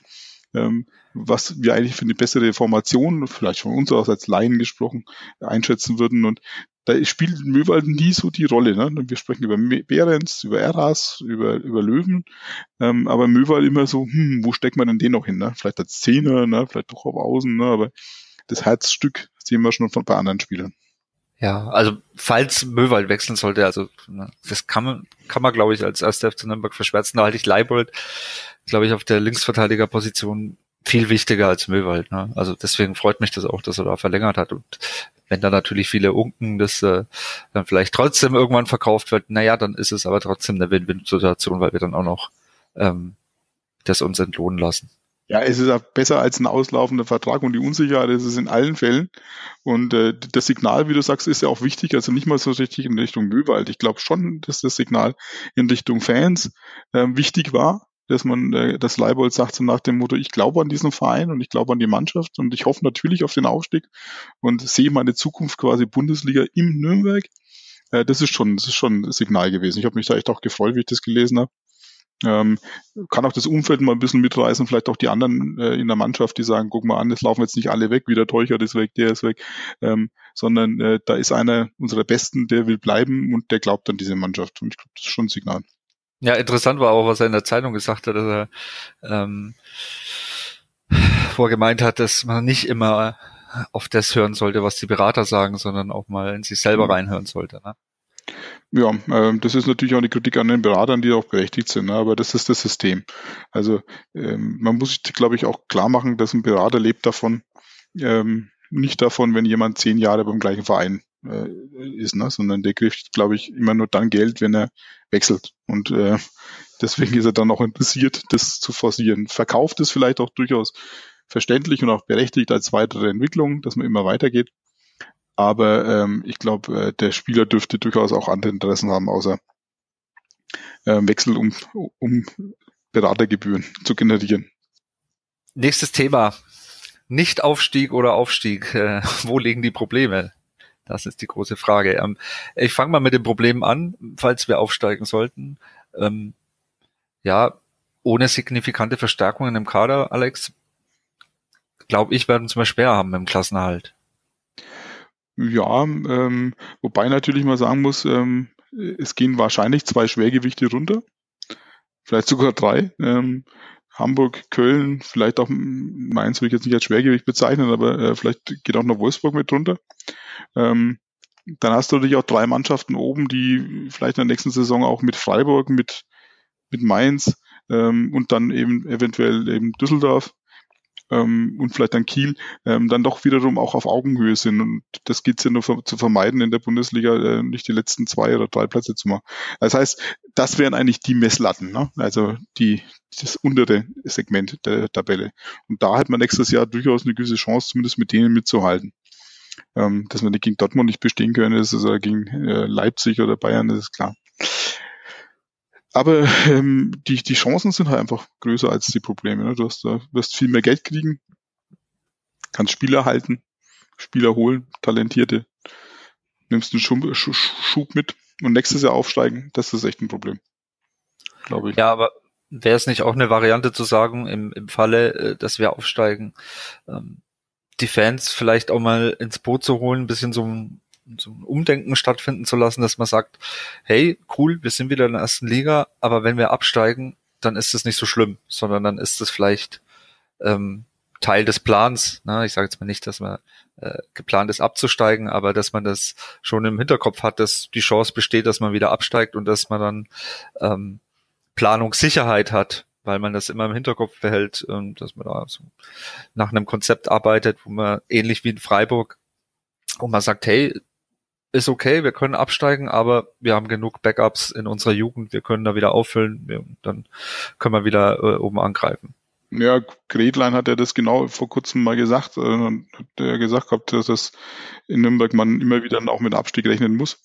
was wir eigentlich für eine bessere Formation, vielleicht von uns aus als Laien gesprochen, einschätzen würden. Und da spielt Möwald nie so die Rolle. Ne? Wir sprechen über Behrens, über Eras, über Löwen, aber Möwald immer so, wo steckt man denn den noch hin? Ne? Vielleicht als Zehner, ne? Vielleicht doch auf Außen, ne? Aber das Herzstück sehen wir schon bei anderen Spielern. Ja, also falls Möwald wechseln sollte, also das kann man glaube ich als 1. FC Nürnberg verschwärzen. Da halte ich Leibold, glaube ich, auf der Linksverteidigerposition viel wichtiger als Möwald. Ne? Also deswegen freut mich das auch, dass er da verlängert hat. Und wenn da natürlich viele unken, dass dann vielleicht trotzdem irgendwann verkauft wird, naja, dann ist es aber trotzdem eine Win-Win-Situation, weil wir dann auch noch das uns entlohnen lassen. Ja, es ist auch besser als ein auslaufender Vertrag und die Unsicherheit ist es in allen Fällen. Und das Signal, wie du sagst, ist ja auch wichtig, also nicht mal so richtig in Richtung Möwald. Ich glaube schon, dass das Signal in Richtung Fans wichtig war, dass man das Leibold sagt so nach dem Motto, ich glaube an diesen Verein und ich glaube an die Mannschaft und ich hoffe natürlich auf den Aufstieg und sehe meine Zukunft quasi Bundesliga im Nürnberg. Das ist schon ein Signal gewesen. Ich habe mich da echt auch gefreut, wie ich das gelesen habe. Kann auch das Umfeld mal ein bisschen mitreißen, vielleicht auch die anderen in der Mannschaft, die sagen, guck mal an, es laufen jetzt nicht alle weg, wie der Teuchert ist weg, der ist weg, sondern da ist einer unserer Besten, der will bleiben und der glaubt an diese Mannschaft. Und ich glaube, das ist schon ein Signal. Ja, interessant war auch, was er in der Zeitung gesagt hat, dass er vorgemeint hat, dass man nicht immer auf das hören sollte, was die Berater sagen, sondern auch mal in sich selber reinhören sollte. Ne? Ja, das ist natürlich auch eine Kritik an den Beratern, die auch berechtigt sind, ne? Aber das ist das System. Also man muss sich, glaube ich, auch klar machen, dass ein Berater lebt davon, nicht davon, wenn jemand 10 Jahre beim gleichen Verein ist, ne? Sondern der kriegt, glaube ich, immer nur dann Geld, wenn er wechselt. Und deswegen ist er dann auch interessiert, das zu forcieren. Verkauft ist vielleicht auch durchaus verständlich und auch berechtigt als weitere Entwicklung, dass man immer weitergeht. Aber ich glaube, der Spieler dürfte durchaus auch andere Interessen haben, außer Wechsel, um Beratergebühren zu generieren. Nächstes Thema. Nicht-Aufstieg oder Aufstieg. Wo liegen die Probleme? Das ist die große Frage. Ich fange mal mit den Problemen an, falls wir aufsteigen sollten. Ja, ohne signifikante Verstärkungen im Kader, Alex, glaube ich, werden es mal schwer haben im Klassenerhalt. Ja, wobei natürlich mal sagen muss, es gehen wahrscheinlich 2 Schwergewichte runter, vielleicht sogar 3. Hamburg, Köln, vielleicht auch Mainz will ich jetzt nicht als Schwergewicht bezeichnen, aber vielleicht geht auch noch Wolfsburg mit runter. Ähm, Dann hast du natürlich auch 3 Mannschaften oben, die vielleicht in der nächsten Saison auch mit Freiburg, mit Mainz und dann eben eventuell eben Düsseldorf und vielleicht dann Kiel, dann doch wiederum auch auf Augenhöhe sind. Und das gilt ja nur zu vermeiden, in der Bundesliga nicht die letzten 2 oder 3 Plätze zu machen. Das heißt, das wären eigentlich die Messlatten, ne? Also das untere Segment der Tabelle. Und da hat man nächstes Jahr durchaus eine gewisse Chance, zumindest mit denen mitzuhalten. Dass man gegen Dortmund nicht bestehen können, ist also gegen Leipzig oder Bayern, das ist klar. Aber die Chancen sind halt einfach größer als die Probleme. Ne? Du wirst viel mehr Geld kriegen, kannst Spieler halten, Spieler holen, Talentierte, nimmst einen Schub mit und nächstes Jahr aufsteigen, das ist echt ein Problem, glaube ich. Ja, aber wäre es nicht auch eine Variante zu sagen, im Falle, dass wir aufsteigen, die Fans vielleicht auch mal ins Boot zu holen, ein bisschen so ein Umdenken stattfinden zu lassen, dass man sagt, hey, cool, wir sind wieder in der ersten Liga, aber wenn wir absteigen, dann ist es nicht so schlimm, sondern dann ist es vielleicht Teil des Plans. Ne? Ich sage jetzt mal nicht, dass man geplant ist abzusteigen, aber dass man das schon im Hinterkopf hat, dass die Chance besteht, dass man wieder absteigt und dass man dann Planungssicherheit hat, weil man das immer im Hinterkopf behält, dass man da so nach einem Konzept arbeitet, wo man ähnlich wie in Freiburg, wo man sagt, hey, ist okay, wir können absteigen, aber wir haben genug Backups in unserer Jugend, wir können da wieder auffüllen, dann können wir wieder oben angreifen. Ja, Gretlein hat ja das genau vor kurzem mal gesagt, hat er gesagt gehabt, dass das in Nürnberg man immer wieder auch mit Abstieg rechnen muss.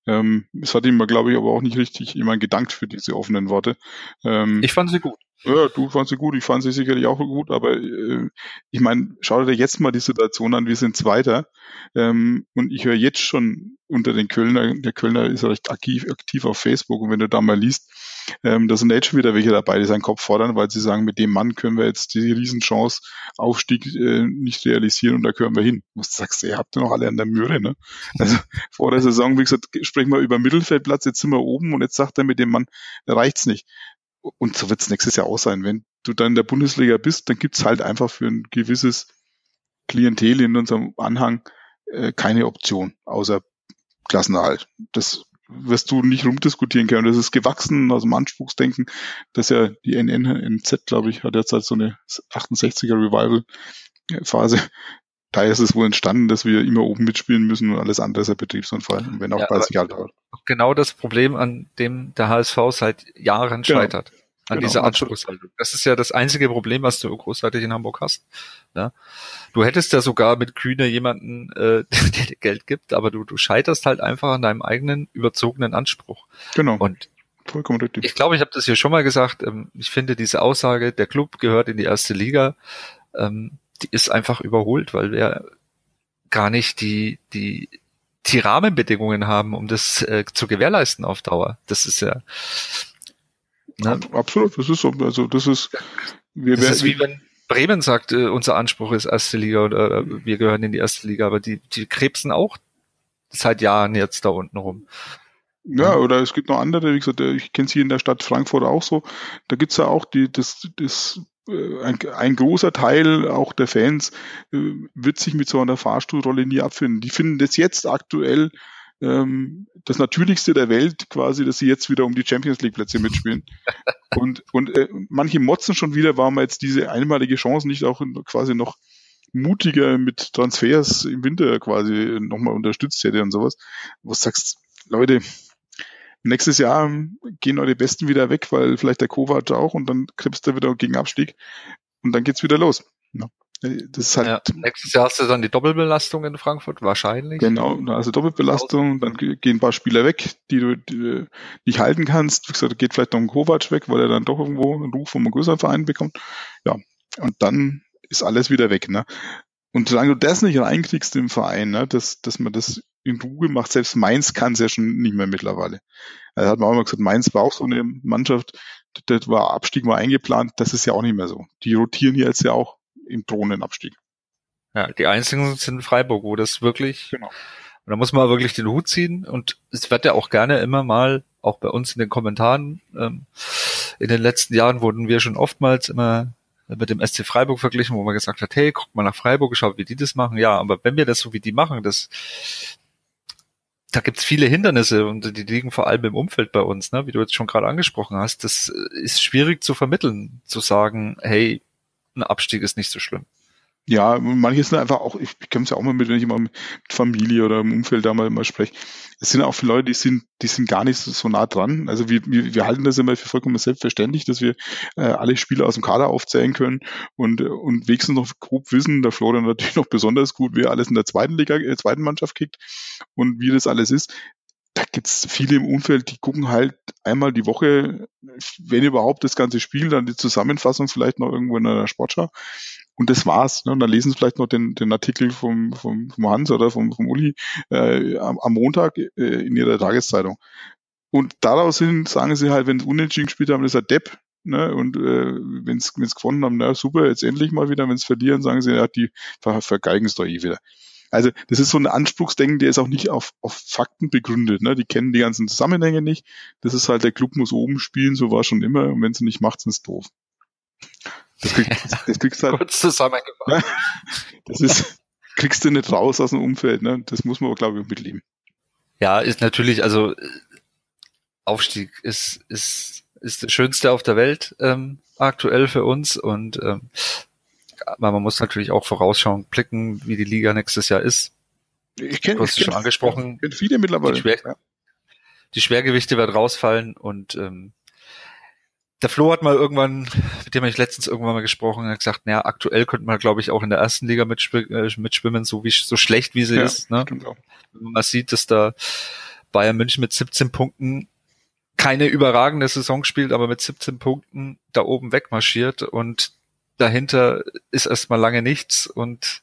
Es hat ihm, glaube ich, aber auch nicht richtig jemand gedankt für diese offenen Worte. Ich fand sie gut. Ja, du fandst sie gut, ich fand sie sicherlich auch gut, aber ich meine, schau dir jetzt mal die Situation an, wir sind Zweiter und ich höre jetzt schon unter den Kölner, der Kölner ist recht aktiv auf Facebook und wenn du da mal liest, da sind jetzt schon wieder welche dabei, die seinen Kopf fordern, weil sie sagen, mit dem Mann können wir jetzt die Riesenchance Aufstieg nicht realisieren und da können wir hin. Du sagst, ihr habt ja noch alle an der Möhre, ne? Also vor der Saison, wie gesagt, sprechen wir über Mittelfeldplatz, jetzt sind wir oben und jetzt sagt er mit dem Mann, reicht's nicht. Und so wird es nächstes Jahr auch sein. Wenn du dann in der Bundesliga bist, dann gibt's halt einfach für ein gewisses Klientel in unserem Anhang keine Option, außer Klassenerhalt. Das wirst du nicht rumdiskutieren können. Das ist gewachsen aus dem Anspruchsdenken. Das ist ja die NNZ, glaube ich, hat derzeit so eine 68er Revival-Phase. Da ist es wohl entstanden, dass wir immer oben mitspielen müssen und alles andere ist ein Betriebsunfall, wenn auch 30 Jahre dauert. Genau das Problem, an dem der HSV seit Jahren scheitert. An dieser Anspruchshaltung. Das ist ja das einzige Problem, was du großartig in Hamburg hast. Ja? Du hättest ja sogar mit Kühne jemanden, der dir Geld gibt, aber du scheiterst halt einfach an deinem eigenen überzogenen Anspruch. Genau. Und vollkommen richtig. Ich glaube, ich habe das hier schon mal gesagt. Ich finde diese Aussage, der Club gehört in die erste Liga, die ist einfach überholt, weil wir gar nicht die Rahmenbedingungen haben, um das zu gewährleisten auf Dauer. Das ist ja ne? Absolut, das ist so. Also das ist wie wenn Bremen sagt, unser Anspruch ist erste Liga oder wir gehören in die erste Liga, aber die krebsen auch seit Jahren jetzt da unten rum. Ja, oder es gibt noch andere, wie gesagt, ich kenne sie in der Stadt Frankfurt auch so. Da gibt's ja auch ein großer Teil auch der Fans wird sich mit so einer Fahrstuhlrolle nie abfinden. Die finden das jetzt aktuell das Natürlichste der Welt quasi, dass sie jetzt wieder um die Champions League Plätze mitspielen. und manche motzen schon wieder, warum man jetzt diese einmalige Chance nicht auch quasi noch mutiger mit Transfers im Winter quasi nochmal unterstützt hätte und sowas. Wo du sagst, Leute, nächstes Jahr gehen eure Besten wieder weg, weil vielleicht der Kovac auch und dann krebst du wieder gegen Abstieg und dann geht's wieder los. Ja. Das ist halt ja, nächstes Jahr hast du dann die Doppelbelastung in Frankfurt, wahrscheinlich. Genau, also Doppelbelastung, dann gehen ein paar Spieler weg, die du nicht halten kannst. Wie gesagt, geht vielleicht noch ein Kovac weg, weil er dann doch irgendwo einen Ruf von einem größeren Verein bekommt. Ja, und dann ist alles wieder weg. Ne? Und solange du das nicht reinkriegst im Verein, ne, dass man das in Ruhe macht, selbst Mainz kann es ja schon nicht mehr mittlerweile. Also hat man auch mal gesagt, Mainz war auch so eine Mannschaft, das war Abstieg mal eingeplant, das ist ja auch nicht mehr so. Die rotieren jetzt ja auch im Drohnenabstieg. Ja, die einzigen sind in Freiburg, wo das wirklich, Genau. und da muss man wirklich den Hut ziehen und es wird ja auch gerne immer mal, auch bei uns in den Kommentaren, in den letzten Jahren wurden wir schon oftmals immer mit dem SC Freiburg verglichen, wo man gesagt hat, hey, guck mal nach Freiburg, schau, wie die das machen. Ja, aber wenn wir das so wie die machen, da gibt's viele Hindernisse und die liegen vor allem im Umfeld bei uns, ne? Wie du jetzt schon gerade angesprochen hast. Das ist schwierig zu vermitteln, zu sagen, hey, ein Abstieg ist nicht so schlimm. Ja, manche sind einfach auch, ich bekomme es ja auch mal mit, wenn ich mal mit Familie oder im Umfeld da mal spreche. Es sind auch viele Leute, die sind gar nicht so nah dran. Also wir halten das immer für vollkommen selbstverständlich, dass wir alle Spieler aus dem Kader aufzählen können und wenigstens noch grob wissen, der Florian natürlich noch besonders gut, wie er alles in der zweiten Mannschaft kickt und wie das alles ist. Da gibt's viele im Umfeld, die gucken halt einmal die Woche, wenn überhaupt, das ganze Spiel, dann die Zusammenfassung vielleicht noch irgendwo in einer Sportschau. Und das war's. Ne? Und dann lesen sie vielleicht noch den Artikel vom Hans oder vom Uli am Montag in ihrer Tageszeitung. Und daraus hin sagen sie halt, wenn sie unentschieden gespielt haben, ist er Depp. Ne? Und wenn sie gewonnen haben, na super, jetzt endlich mal wieder. Wenn sie verlieren, sagen sie, ja, die vergeigen es doch eh wieder. Also das ist so ein Anspruchsdenken, der ist auch nicht auf Fakten begründet. Ne? Die kennen die ganzen Zusammenhänge nicht. Das ist halt, der Club muss oben spielen, so war schon immer. Und wenn sie nicht macht, sind es doof. Das kriegst du halt. Kurz zusammengefasst. Ja, kriegst du nicht raus aus dem Umfeld, ne? Das muss man aber, glaube ich, mitleben. Ja, ist natürlich, also Aufstieg ist das Schönste auf der Welt aktuell für uns und aber man muss natürlich auch vorausschauend blicken, wie die Liga nächstes Jahr ist. Du hast es schon angesprochen. Ich kenne viele mittlerweile. Die Schwergewichte werden rausfallen und der Flo hat mal irgendwann, mit dem habe ich letztens irgendwann mal gesprochen, hat gesagt, naja, aktuell könnte man, glaube ich, auch in der ersten Liga mitschwimmen, so schlecht wie sie ist. Ne? Wenn man sieht, dass da Bayern München mit 17 Punkten keine überragende Saison spielt, aber mit 17 Punkten da oben wegmarschiert und dahinter ist erstmal lange nichts und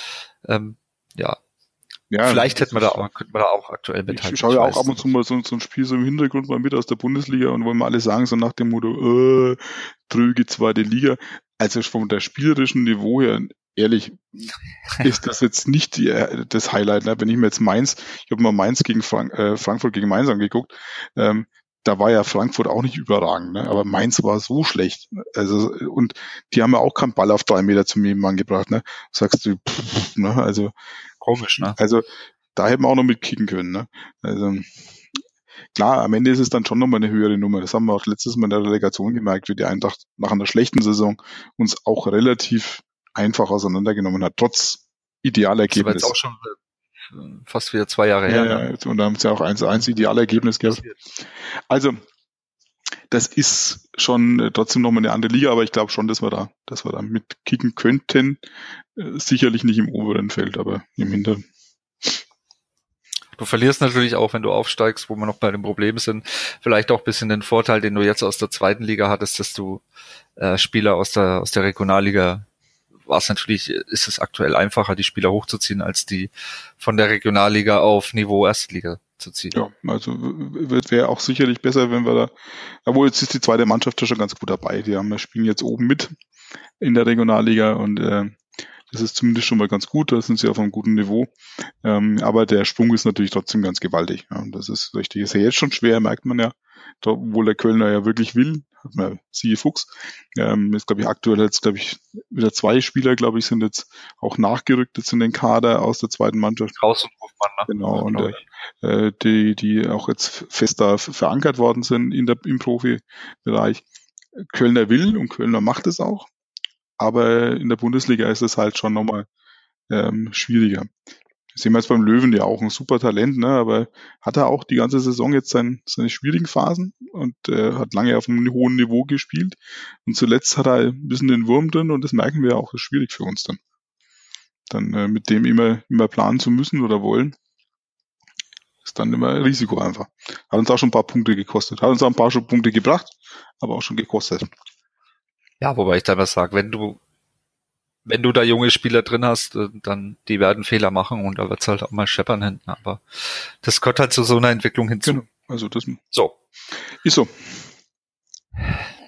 vielleicht könnte man da auch aktuell mithalten. Ich schaue ja auch ab und zu mal so ein Spiel so im Hintergrund mal mit aus der Bundesliga und wollen wir alle sagen, so nach dem Motto, tröge zweite Liga. Also von der spielerischen Niveau her, ehrlich, ist das jetzt nicht das Highlight. Ne? Wenn ich mir jetzt ich habe mal Mainz gegen Frankfurt gegen Mainz angeguckt, da war ja Frankfurt auch nicht überragend, ne? Aber Mainz war so schlecht. Also, und die haben ja auch keinen Ball auf 3 Meter zum Nebenmann gebracht, ne? Sagst du, ne? Also, komisch, ne? Also, da hätten wir auch noch mitkicken können, ne? Also, klar, am Ende ist es dann schon nochmal eine höhere Nummer. Das haben wir auch letztes Mal in der Relegation gemerkt, wie die Eintracht nach einer schlechten Saison uns auch relativ einfach auseinandergenommen hat, trotz Idealergebnis. Das war jetzt auch schon fast wieder 2 Jahre her. Ja, und da haben sie ja auch 1-1 Idealergebnis gehabt. Also, das ist schon trotzdem nochmal eine andere Liga, aber ich glaube schon, dass wir da mitkicken könnten. Sicherlich nicht im oberen Feld, aber im hinteren. Du verlierst natürlich auch, wenn du aufsteigst, wo wir noch bei dem Problem sind, vielleicht auch ein bisschen den Vorteil, den du jetzt aus der zweiten Liga hattest, dass du Spieler aus der Regionalliga ist es aktuell einfacher, die Spieler hochzuziehen, als die von der Regionalliga auf Niveau Erstliga zu ziehen. Ja, also wäre auch sicherlich besser, wenn wir da, obwohl jetzt ist die zweite Mannschaft ja schon ganz gut dabei. Wir spielen jetzt oben mit in der Regionalliga und das ist zumindest schon mal ganz gut, da sind sie auf einem guten Niveau. Aber der Sprung ist natürlich trotzdem ganz gewaltig. Ja, und das ist richtig. Ist ja jetzt schon schwer, merkt man ja, obwohl der Kölner ja wirklich will. Siehe Fuchs. Ist, glaube ich, aktuell jetzt, wieder 2 Spieler, sind jetzt auch nachgerückt jetzt in den Kader aus der zweiten Mannschaft. Raus und Hofmann, ne? Genau, und die auch jetzt fest da verankert worden sind im Profibereich. Kölner will und Kölner macht es auch. Aber in der Bundesliga ist es halt schon nochmal schwieriger. Das sehen wir jetzt beim Löwen ja auch ein super Talent, ne? Aber hat er auch die ganze Saison jetzt seine schwierigen Phasen und hat lange auf einem hohen Niveau gespielt. Und zuletzt hat er ein bisschen den Wurm drin und das merken wir auch, das ist schwierig für uns dann. Dann mit dem immer planen zu müssen oder wollen, ist dann immer ein Risiko einfach. Hat uns auch schon ein paar Punkte gekostet. Hat uns auch ein paar schon Punkte gebracht, aber auch schon gekostet. Ja, wobei ich da was sage, wenn du da junge Spieler drin hast, dann die werden Fehler machen und da wird's halt auch mal scheppern hinten. Aber das gehört halt zu so einer Entwicklung hinzu. Genau. Also das so. Ist so.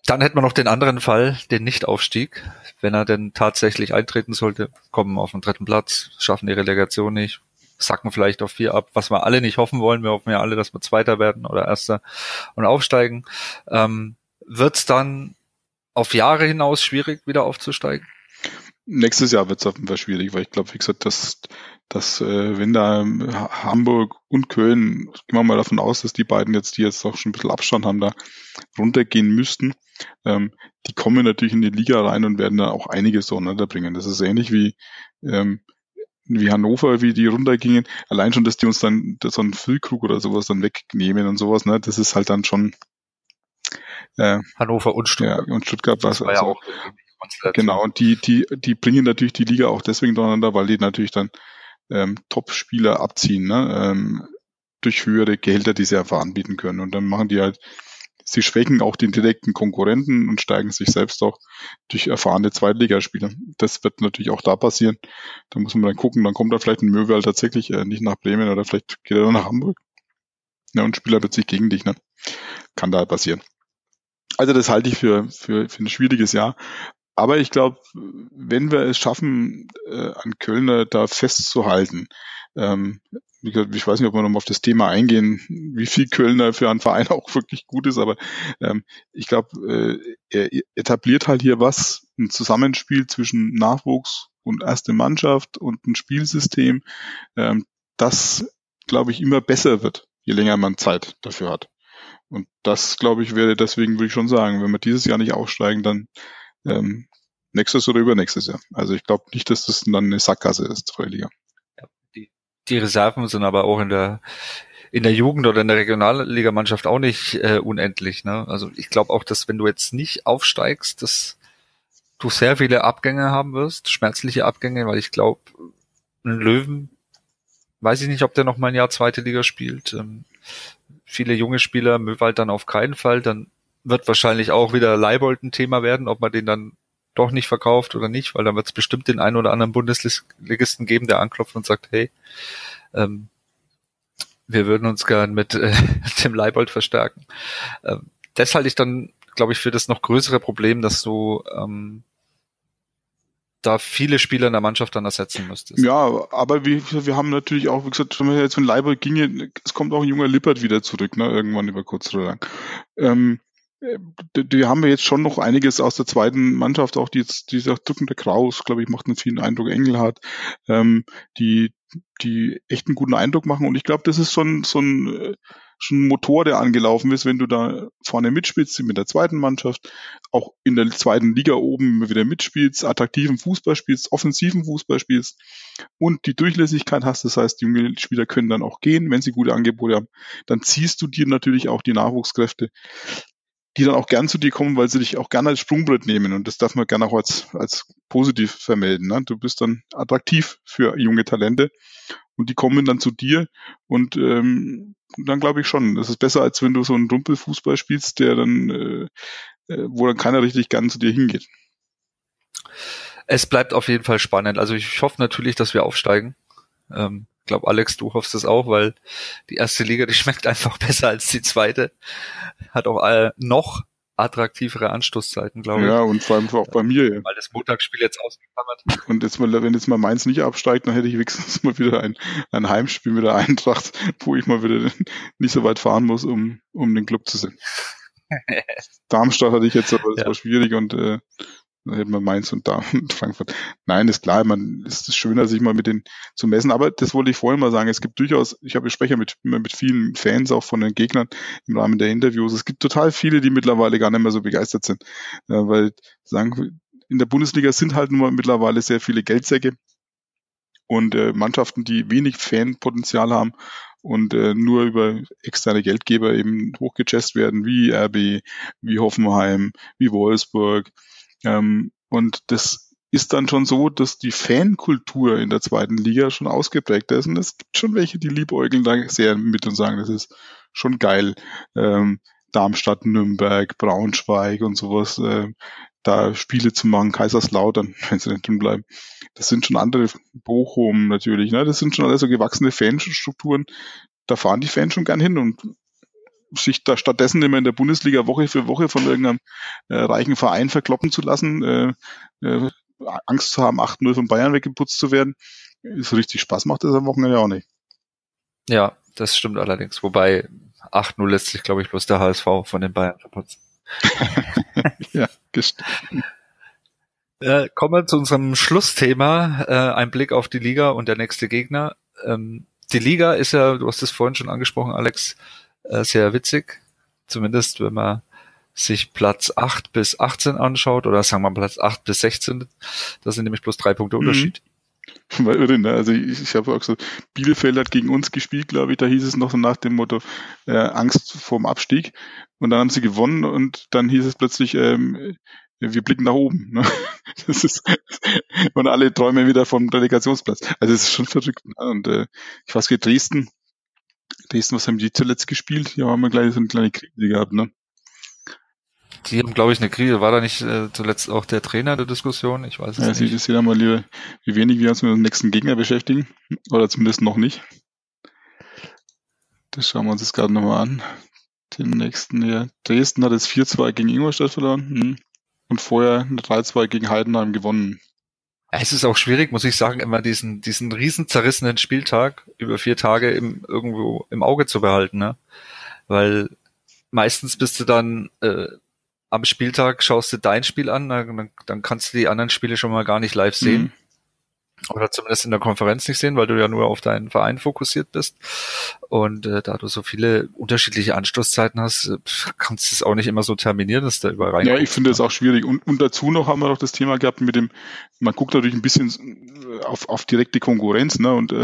Dann hätten wir noch den anderen Fall, den Nichtaufstieg. Wenn er denn tatsächlich eintreten sollte, kommen auf den 3. Platz, schaffen die Relegation nicht, sacken vielleicht auf 4 ab, was wir alle nicht hoffen wollen. Wir hoffen ja alle, dass wir Zweiter werden oder Erster und aufsteigen. Wird es dann auf Jahre hinaus schwierig, wieder aufzusteigen? Nächstes Jahr wird es auf jeden Fall schwierig, weil ich glaube, wie gesagt, dass wenn da Hamburg und Köln, gehen wir mal davon aus, dass die beiden jetzt, die jetzt auch schon ein bisschen Abstand haben, da runtergehen müssten, die kommen natürlich in die Liga rein und werden da auch einiges so unterbringen. Das ist ähnlich wie Hannover, wie die runtergingen. Allein schon, dass die uns dann so einen Füllkrug oder sowas dann wegnehmen und sowas, ne, das ist halt dann schon Hannover und Stuttgart. Ja, und Stuttgart war es ja auch. Genau, und die bringen natürlich die Liga auch deswegen durcheinander, weil die natürlich dann Top-Spieler abziehen, ne? Durch höhere Gehälter, die sie einfach anbieten können. Und dann machen die halt, sie schwächen auch den direkten Konkurrenten und steigen sich selbst auch durch erfahrene Zweitligaspieler. Das wird natürlich auch da passieren. Da muss man dann gucken, dann kommt da vielleicht ein Möwe tatsächlich nicht nach Bremen oder vielleicht geht er dann nach Hamburg. Ja, und ein Spieler wird sich gegen dich, ne? Kann da passieren. Also das halte ich für ein schwieriges Jahr. Aber ich glaube, wenn wir es schaffen, an Kölner da festzuhalten, wie gesagt, ich weiß nicht, ob wir noch mal auf das Thema eingehen, wie viel Kölner für einen Verein auch wirklich gut ist, aber ich glaube, er etabliert halt hier ein Zusammenspiel zwischen Nachwuchs und erste Mannschaft und ein Spielsystem, das, glaube ich, immer besser wird, je länger man Zeit dafür hat. Und das, glaube ich, deswegen würde ich schon sagen, wenn wir dieses Jahr nicht aufsteigen, dann nächstes oder übernächstes Jahr. Also ich glaube nicht, dass das dann eine Sackgasse ist, zweite Liga. Ja, die Reserven sind aber auch in der Jugend oder in der Regionalligamannschaft auch nicht unendlich. Ne? Also ich glaube auch, dass wenn du jetzt nicht aufsteigst, dass du sehr viele Abgänge haben wirst, schmerzliche Abgänge, weil ich glaube, ein Löwen, weiß ich nicht, ob der noch mal ein Jahr zweite Liga spielt. Viele junge Spieler, Möwald dann auf keinen Fall, dann wird wahrscheinlich auch wieder Leibold ein Thema werden, ob man den dann doch nicht verkauft oder nicht, weil dann wird es bestimmt den einen oder anderen Bundesligisten geben, der anklopft und sagt, hey, wir würden uns gern mit dem Leibold verstärken. Das halte ich dann, glaube ich, für das noch größere Problem, dass du da viele Spieler in der Mannschaft dann ersetzen müsstest. Ja, aber wir haben natürlich auch, wie gesagt, wenn wir jetzt von Leibold ginge, es kommt auch ein junger Lippert wieder zurück, ne, irgendwann über kurz oder lang. Die haben wir jetzt schon noch einiges aus der zweiten Mannschaft, auch dieser drückende Kraus, glaube ich, macht einen vielen Eindruck, Engelhardt, die echt einen guten Eindruck machen. Und ich glaube, das ist schon ein Motor, der angelaufen ist, wenn du da vorne mitspielst mit der zweiten Mannschaft, auch in der zweiten Liga oben wieder mitspielst, attraktiven Fußball spielst, offensiven Fußball spielst und die Durchlässigkeit hast. Das heißt, die jungen Spieler können dann auch gehen, wenn sie gute Angebote haben. Dann ziehst du dir natürlich auch die Nachwuchskräfte, die dann auch gern zu dir kommen, weil sie dich auch gerne als Sprungbrett nehmen. Und das darf man gerne auch als positiv vermelden. Ne? Du bist dann attraktiv für junge Talente und die kommen dann zu dir und dann glaube ich schon, das ist besser, als wenn du so einen Rumpelfußball spielst, der dann, wo dann keiner richtig gern zu dir hingeht. Es bleibt auf jeden Fall spannend. Also ich hoffe natürlich, dass wir aufsteigen. Ich glaube, Alex, du hoffst es auch, weil die erste Liga, die schmeckt einfach besser als die zweite. Hat auch noch attraktivere Anstoßzeiten, glaube ich. Ja, und vor allem auch bei mir. Ja. Weil das Montagsspiel jetzt ausgeklammert. Und wenn jetzt mal Mainz nicht absteigt, dann hätte ich wenigstens mal wieder ein Heimspiel mit der Eintracht, wo ich mal wieder nicht so weit fahren muss, um den Club zu sehen. Darmstadt hatte ich jetzt, aber das war schwierig und dann hätten wir Mainz und Frankfurt. Nein, ist klar, es ist schöner, sich mal mit denen zu messen. Aber das wollte ich vorhin mal sagen. Es gibt durchaus, ich spreche mit vielen Fans auch von den Gegnern im Rahmen der Interviews. Es gibt total viele, die mittlerweile gar nicht mehr so begeistert sind. Weil sagen, in der Bundesliga sind halt nun mal mittlerweile sehr viele Geldsäcke und Mannschaften, die wenig Fanpotenzial haben und nur über externe Geldgeber eben hochgechasst werden, wie RB, wie Hoffenheim, wie Wolfsburg. Und das ist dann schon so, dass die Fankultur in der zweiten Liga schon ausgeprägt ist. Und es gibt schon welche, die liebäugeln da sehr mit und sagen, das ist schon geil. Darmstadt, Nürnberg, Braunschweig und sowas, da Spiele zu machen, Kaiserslautern, wenn sie nicht drin bleiben. Das sind schon andere, Bochum natürlich, ne? Das sind schon alles so gewachsene Fanstrukturen. Da fahren die Fans schon gern hin und sich da stattdessen immer in der Bundesliga Woche für Woche von irgendeinem reichen Verein verkloppen zu lassen, Angst zu haben, 8-0 von Bayern weggeputzt zu werden, so richtig Spaß macht das am Wochenende auch nicht. Ja, das stimmt allerdings. Wobei 8-0 lässt sich, glaube ich, bloß der HSV von den Bayern verputzen. Ja, gestimmt. Kommen wir zu unserem Schlussthema, ein Blick auf die Liga und der nächste Gegner. Die Liga ist ja, du hast es vorhin schon angesprochen, Alex, sehr witzig. Zumindest, wenn man sich Platz 8 bis 18 anschaut, oder sagen wir Platz 8 bis 16, das sind nämlich bloß 3 Punkte Unterschied. War irre, ne? Also ich habe auch gesagt, Bielefeld hat gegen uns gespielt, glaube ich, da hieß es noch so nach dem Motto, Angst vorm Abstieg. Und dann haben sie gewonnen und dann hieß es plötzlich, wir blicken nach oben. Ne? Das ist, und alle träumen wieder vom Relegationsplatz. Also es ist schon verrückt. Ne? Und ich weiß nicht, Dresden, was haben die zuletzt gespielt? Ja, haben wir gleich so eine kleine Krise gehabt, ne? Die haben, glaube ich, eine Krise. War da nicht zuletzt auch der Trainer der Diskussion? Ich weiß es nicht. Sie sehen mal lieber, wie wenig wir uns mit dem nächsten Gegner beschäftigen. Oder zumindest noch nicht. Das schauen wir uns jetzt gerade nochmal an. Den nächsten hier. Dresden hat jetzt 4-2 gegen Ingolstadt verloren. Und vorher 3-2 gegen Heidenheim gewonnen. Ja, es ist auch schwierig, muss ich sagen, immer diesen riesen zerrissenen Spieltag über 4 Tage irgendwo im Auge zu behalten, ne? Weil meistens bist du dann am Spieltag, schaust du dein Spiel an, dann kannst du die anderen Spiele schon mal gar nicht live sehen. Oder zumindest in der Konferenz nicht sehen, weil du ja nur auf deinen Verein fokussiert bist. Und da du so viele unterschiedliche Anstoßzeiten hast, kannst du es auch nicht immer so terminieren, dass da überall reinkommt. Ja, ich finde das auch schwierig. Und dazu noch haben wir noch das Thema gehabt mit dem, man guckt natürlich ein bisschen auf direkte Konkurrenz, ne? Und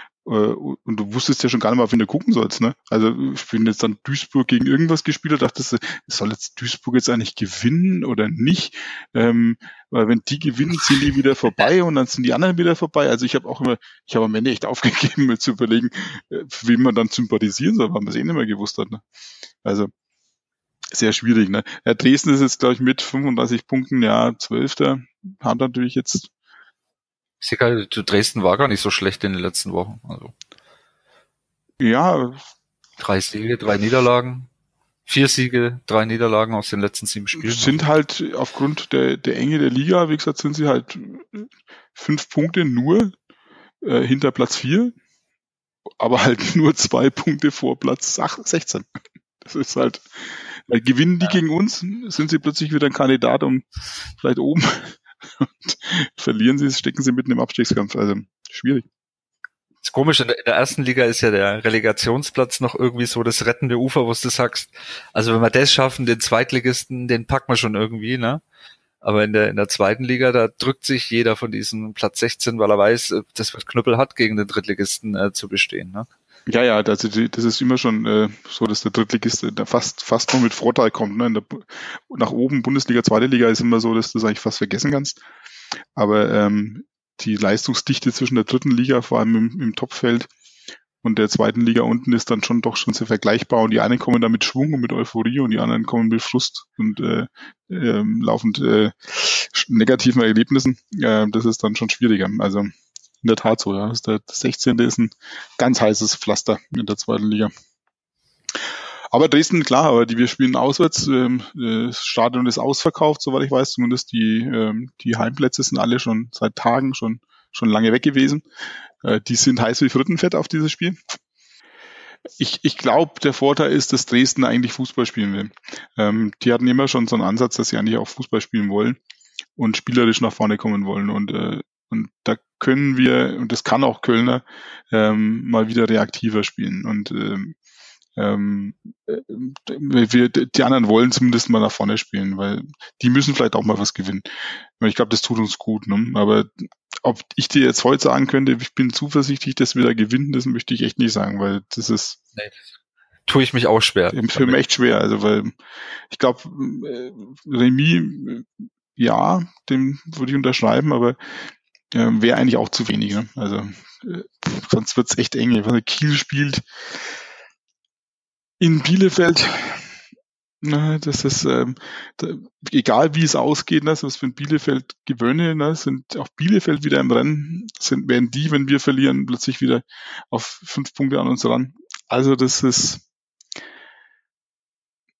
du wusstest ja schon gar nicht mal, auf wen du gucken sollst, ne? Also wenn jetzt dann Duisburg gegen irgendwas gespielt hat, dachtest du, soll jetzt Duisburg jetzt eigentlich gewinnen oder nicht? Weil wenn die gewinnen, sind die wieder vorbei und dann sind die anderen wieder vorbei. Also ich habe am Ende echt aufgegeben, mir zu überlegen, für wen man dann sympathisieren soll, weil man es eh nicht mehr gewusst hat, ne? Also sehr schwierig, ne? Ja, Dresden ist jetzt, glaube ich, mit 35 Punkten, ja, 12. Hat natürlich jetzt. Dresden war gar nicht so schlecht in den letzten Wochen. Also. Ja. 3 Siege, 3 Niederlagen. 4 Siege, 3 Niederlagen aus den letzten 7 Spielen. Sind halt aufgrund der Enge der Liga, wie gesagt, sind sie halt 5 Punkte nur hinter Platz 4, aber halt nur 2 Punkte vor Platz 16. Das ist halt, weil gewinnen die gegen uns, sind sie plötzlich wieder ein Kandidat um vielleicht oben. Und verlieren sie, stecken sie mitten im Abstiegskampf. Also schwierig. Das Komische, in der ersten Liga ist ja der Relegationsplatz noch irgendwie so das rettende Ufer, wo du sagst, also wenn wir das schaffen, den Zweitligisten, den packen wir schon irgendwie, ne? Aber in der zweiten Liga, da drückt sich jeder von diesen Platz 16, weil er weiß, das wird knüppelhart gegen den Drittligisten zu bestehen, ne? Ja, das ist immer schon so, dass der Drittligist fast noch mit Vorteil kommt. Ne? Nach oben, Bundesliga, zweite Liga ist immer so, dass du das eigentlich fast vergessen kannst. Aber die Leistungsdichte zwischen der dritten Liga, vor allem im Topfeld, und der zweiten Liga unten ist dann schon sehr vergleichbar. Und die einen kommen da mit Schwung und mit Euphorie und die anderen kommen mit Frust und laufend negativen Erlebnissen. Das ist dann schon schwieriger. Also in der Tat so, ja. Der 16. ist ein ganz heißes Pflaster in der zweiten Liga. Aber Dresden, klar, aber wir spielen auswärts. Das Stadion ist ausverkauft, soweit ich weiß. Zumindest die Heimplätze sind alle schon seit Tagen schon lange weg gewesen. Die sind heiß wie Frittenfett auf dieses Spiel. Ich glaube, der Vorteil ist, dass Dresden eigentlich Fußball spielen will. Die hatten immer schon so einen Ansatz, dass sie eigentlich auch Fußball spielen wollen und spielerisch nach vorne kommen wollen. Und da können wir, und das kann auch Kölner, mal wieder reaktiver spielen. Und die anderen wollen zumindest mal nach vorne spielen, weil die müssen vielleicht auch mal was gewinnen. Ich glaube, das tut uns gut. Ne? Aber ob ich dir jetzt heute sagen könnte, ich bin zuversichtlich, dass wir da gewinnen, das möchte ich echt nicht sagen, weil das ist... Nee, tue ich mich auch schwer. Für mich echt schwer, also weil ich glaube, Remis, ja, dem würde ich unterschreiben, aber wäre eigentlich auch zu wenig. Ne? Also sonst wird's echt eng. Kiel spielt in Bielefeld, das ist egal wie es ausgeht, ne, selbst wenn Bielefeld gewönne, ne, sind auch Bielefeld wieder im Rennen, werden die, wenn wir verlieren, plötzlich wieder auf 5 Punkte an uns ran. Also das ist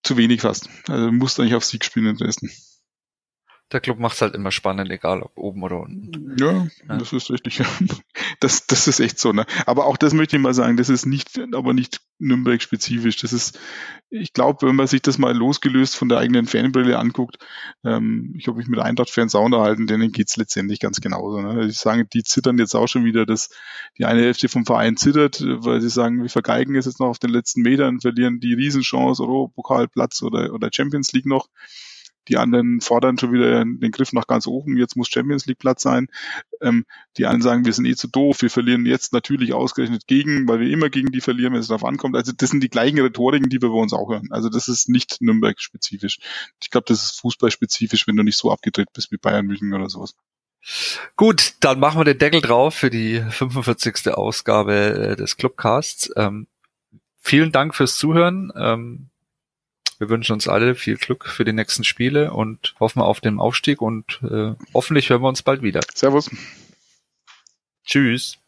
zu wenig fast. Also musst eigentlich auf Sieg spielen in Dresden. Der Club macht es halt immer spannend, egal ob oben oder unten. Ja, das ist richtig. Das ist echt so, ne? Aber auch das möchte ich mal sagen, das ist nicht Nürnberg-spezifisch. Das ist, ich glaube, wenn man sich das mal losgelöst von der eigenen Fanbrille anguckt, ich habe mich mit Eintracht-Fans auch unterhalten, denen geht's letztendlich ganz genauso. Ne? Ich sage, die zittern jetzt auch schon wieder, dass die eine Hälfte vom Verein zittert, weil sie sagen, wir vergeigen es jetzt noch auf den letzten Metern, verlieren die Riesenchance, Europapokalplatz oder Champions League noch. Die anderen fordern schon wieder den Griff nach ganz oben. Jetzt muss Champions League Platz sein. Die einen sagen, wir sind zu doof. Wir verlieren jetzt natürlich ausgerechnet gegen, weil wir immer gegen die verlieren, wenn es darauf ankommt. Also das sind die gleichen Rhetoriken, die wir bei uns auch hören. Also das ist nicht Nürnberg-spezifisch. Ich glaube, das ist fußballspezifisch, wenn du nicht so abgedreht bist wie Bayern München oder sowas. Gut, dann machen wir den Deckel drauf für die 45. Ausgabe des Clubcasts. Vielen Dank fürs Zuhören. Wir wünschen uns alle viel Glück für die nächsten Spiele und hoffen auf den Aufstieg und hoffentlich hören wir uns bald wieder. Servus. Tschüss.